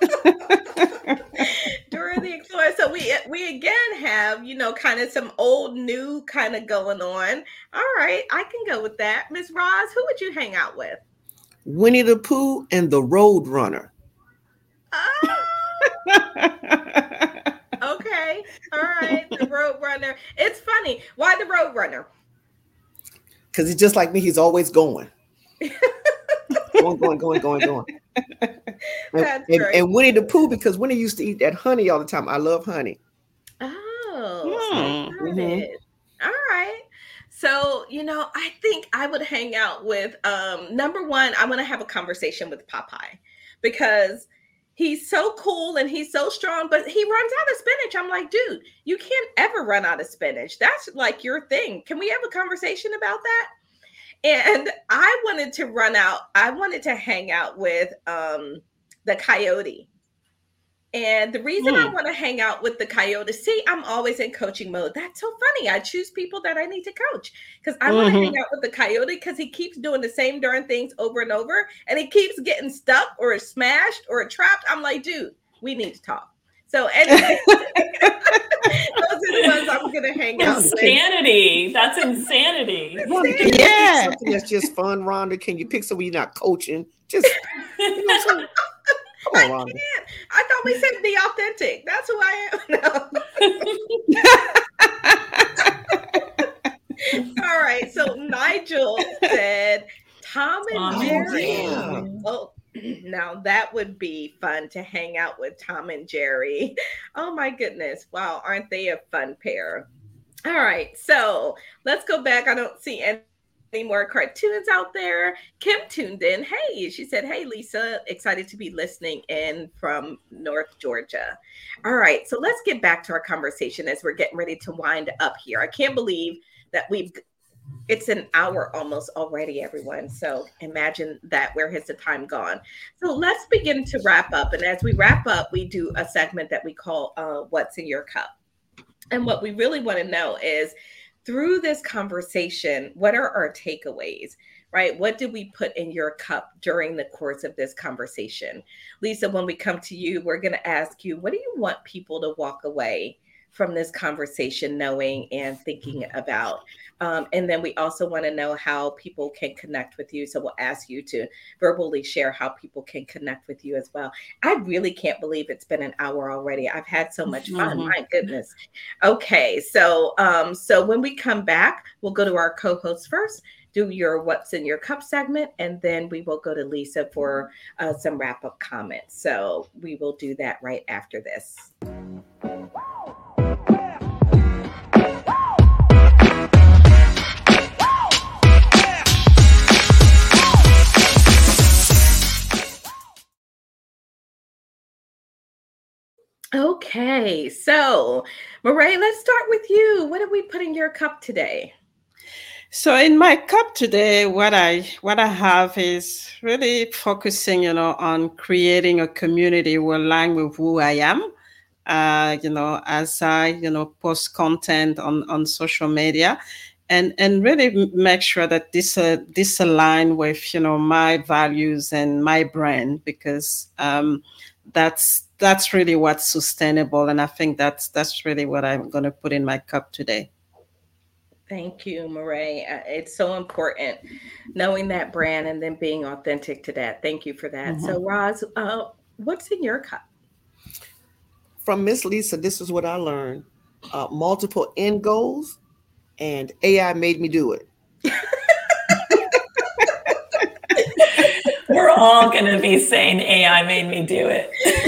Speaker 1: Dora the Explorer. So we we again have, you know, kind of some old new kind of going on. All right, I can go with that. Miss Roz, who would you hang out with?
Speaker 3: Winnie the Pooh and the Road Runner.
Speaker 1: Oh. Okay. All right. The Road Runner. It's funny. Why the Road Runner?
Speaker 3: Because he's just like me. He's always going. going, going, going, going, going.
Speaker 1: That's
Speaker 3: and,
Speaker 1: great.
Speaker 3: and Winnie the Pooh, because Winnie used to eat that honey all the time. I love honey.
Speaker 1: Oh.
Speaker 2: Hmm.
Speaker 1: Mm-hmm. All right. So, you know, I think I would hang out with, um, number one, I want to have a conversation with Popeye, because he's so cool and he's so strong, but he runs out of spinach. I'm like, dude, you can't ever run out of spinach. That's like your thing. Can we have a conversation about that? And I wanted to run out. I wanted to hang out with um, the coyote. And the reason
Speaker 2: Hmm.
Speaker 1: I want to hang out with the Coyote, see, I'm always in coaching mode. That's so funny. I choose people that I need to coach because I want to
Speaker 2: Mhm.
Speaker 1: hang out with the Coyote because he keeps doing the same darn things over and over, and he keeps getting stuck or smashed or trapped. I'm like, dude, we need to talk. So anyway, those are the ones I'm gonna hang out with.
Speaker 4: Insanity. That's insanity.
Speaker 3: Rhonda, can you
Speaker 2: Yeah.
Speaker 3: pick something that's just fun, Rhonda? Can you pick something you're not coaching? Just, you know what I'm saying? Come on, Rhonda.
Speaker 1: I thought we said be authentic. That's who I am. No. All right. So Nigel said Tom and
Speaker 4: Tom and
Speaker 1: Jerry.
Speaker 3: Yeah.
Speaker 1: Oh, now that would be fun to hang out with Tom and Jerry. Oh my goodness. Wow. Aren't they a fun pair? All right. So let's go back. I don't see any. Any more cartoons out there? Kim tuned in. Hey, she said, hey, Lisa, excited to be listening in from North Georgia. All right, so let's get back to our conversation as we're getting ready to wind up here. I can't believe that we've, it's an hour almost already, everyone. So imagine that. Where has the time gone? So let's begin to wrap up. And as we wrap up, we do a segment that we call uh, What's in Your Cup? And what we really want to know is, through this conversation, what are our takeaways, right? What did we put in your cup during the course of this conversation? Lisa, when we come to you, we're going to ask you, what do you want people to walk away from this conversation knowing and thinking about? Um, and then we also want to know how people can connect with you. So we'll ask you to verbally share how people can connect with you as well. I really can't believe it's been an hour already. I've had so much fun.
Speaker 2: Mhm.
Speaker 1: My goodness. Okay. So, um, so when we come back, we'll go to our co-host first, do your What's in Your Cup segment, and then we will go to Lisa for uh, some wrap-up comments. So we will do that right after this. Okay, so Marae, let's start with you. What did we put in your cup today?
Speaker 2: So in my cup today, what I what I have is really focusing, you know, on creating a community who align with who I am. Uh, you know, as I, you know, post content on on social media, and and really make sure that this uh, this align with, you know, my values and my brand, because um, that's that's really what's sustainable, and I think that's that's really what I'm going to put in my cup today.
Speaker 1: Thank you, Marae. Uh, It's so important knowing that brand and then being authentic to that. Thank you for that.
Speaker 2: Mhm.
Speaker 1: So, Roz, uh, what's in your cup?
Speaker 3: From Miss Lisa, this is what I learned. Uh, multiple end goals, and A I made me do it.
Speaker 4: We're all going to be saying A I made me do it.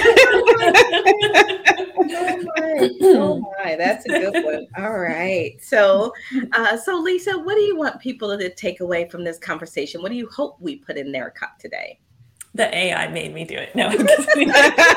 Speaker 1: Oh my, oh my, that's a good one. All right. So, uh, so Lisa, what do you want people to take away from this conversation? What do you hope we put in their cup today?
Speaker 4: The A I made me do it. No, I'm just kidding.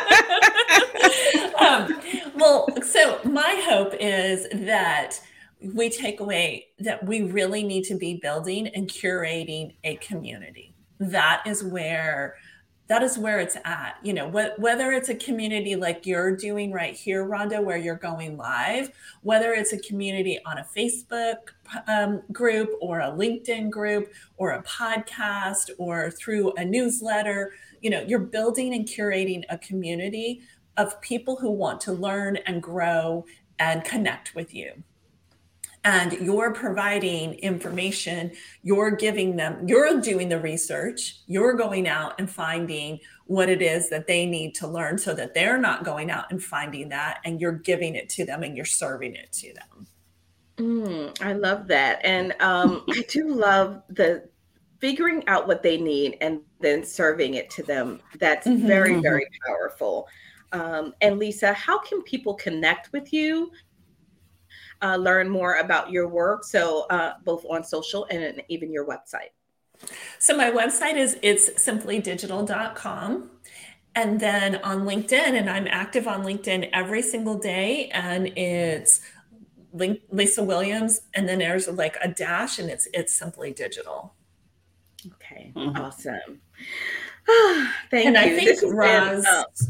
Speaker 4: um, well, so my hope is that we take away that we really need to be building and curating a community. That is where that is where it's at. You know, wh- whether it's a community like you're doing right here, Rhonda, where you're going live, whether it's a community on a Facebook um, group or a LinkedIn group or a podcast or through a newsletter, you know, you're building and curating a community of people who want to learn and grow and connect with you. And you're providing information, you're giving them, you're doing the research, you're going out and finding what it is that they need to learn so that they're not going out and finding that, and you're giving it to them and you're serving it to them.
Speaker 1: Mm, I love that. And um, I do love the figuring out what they need and then serving it to them. That's
Speaker 4: Mhm.
Speaker 1: very,
Speaker 2: Mhm.
Speaker 1: very powerful. Um, and Lisa, how can people connect with you? Uh, learn more about your work, so uh, both on social and even your website.
Speaker 4: So my website is it's simply digital dot com. And then on LinkedIn, and I'm active on LinkedIn every single day, and it's Link, Lisa Williams, and then there's like a dash, and it's it's simply digital.
Speaker 1: Okay,
Speaker 2: Mhm.
Speaker 1: awesome. Thank
Speaker 4: And
Speaker 1: you.
Speaker 4: I think
Speaker 1: This has been,
Speaker 4: Roz,
Speaker 1: uh,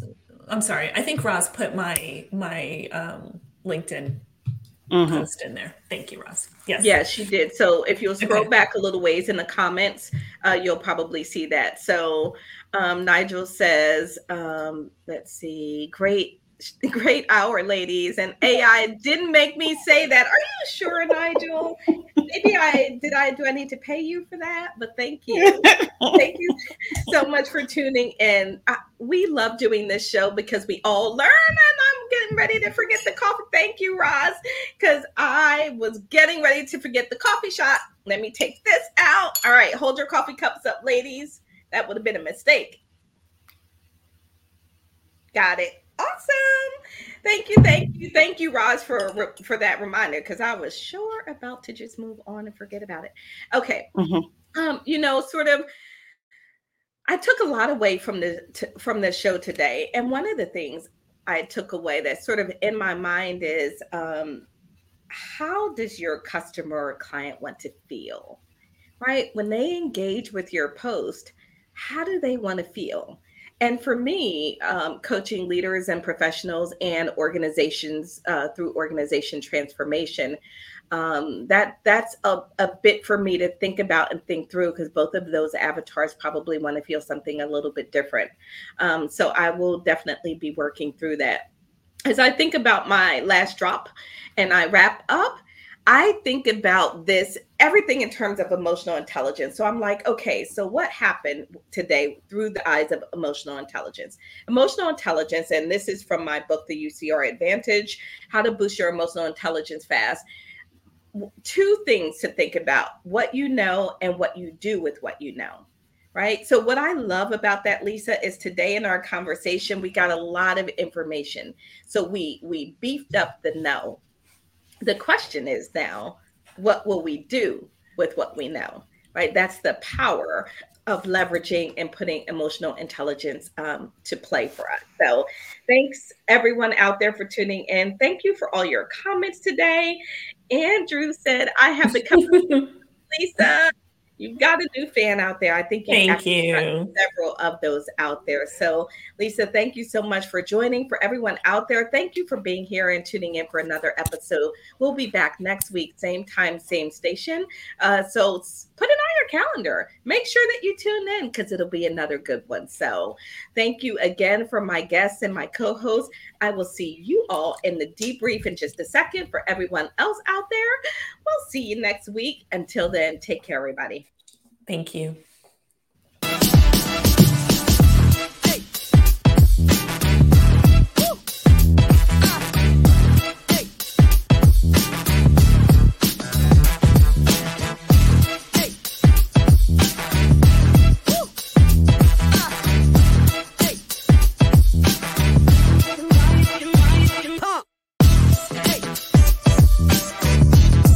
Speaker 4: I'm sorry. I think Roz put my my um, LinkedIn
Speaker 2: Mm-hmm.
Speaker 4: post in there. Thank you, Roz. Yes.
Speaker 1: Yeah, she did. So if you'll scroll
Speaker 4: Okay.
Speaker 1: back a little ways in the comments, uh, you'll probably see that. So um, Nigel says, um, let's see, great, great hour, ladies. And A I didn't make me say that. Are you sure, Nigel? Maybe I did. I do. I need to pay you for that. But thank you. Thank you so much for tuning in. I, we love doing this show because we all learn, and I'm getting ready to forget the coffee. Thank you, Roz, because I was getting ready to forget the coffee shot. Let me take this out. All right, hold your coffee cups up, ladies. That would have been a mistake. Got it. Awesome. Thank you, thank you, thank you, Roz, for for that reminder, because I was sure about to just move on and forget about it. Okay. Mm-hmm. Um, you know, sort of, I took a lot away from the t- from the show today, and one of the things I took away that's sort of in my mind is, um, how does your customer or client want to feel, right? When they engage with your post, how do they want to feel? And for me, um, coaching leaders and professionals and organizations uh, through organization transformation, um, that that's a, a bit for me to think about and think through, because both of those avatars probably want to feel something a little bit different. Um, so I will definitely be working through that. As I think about my last drop and I wrap up, I think about this, everything in terms of emotional intelligence. So I'm like, okay, so what happened today through the eyes of emotional intelligence? Emotional intelligence, and this is from my book, The U C R Advantage, How to Boost Your Emotional Intelligence Fast. Two things to think about: what you know and what you do with what you know. Right. So what I love about that, Lisa, is today in our conversation, we got a lot of information. So we we beefed up the know. The question is now, what will we do with what we know, right? That's the power of leveraging and putting emotional intelligence um, to play for us. So thanks everyone out there for tuning in. Thank you for all your comments today. Andrew said, I have become Lisa. You've got a new fan out there. I think you've
Speaker 4: thank you.
Speaker 1: Several of those out there. So, Lisa, thank you so much for joining. For everyone out there, thank you for being here and tuning in for another episode. We'll be back next week, same time, same station. Uh, so put it on your calendar. Make sure that you tune in, because it'll be another good one. So thank you again for my guests and my co-hosts. I will see you all in the debrief in just a second. For everyone else out there, we'll see you next week. Until then, take care, everybody.
Speaker 4: Thank you.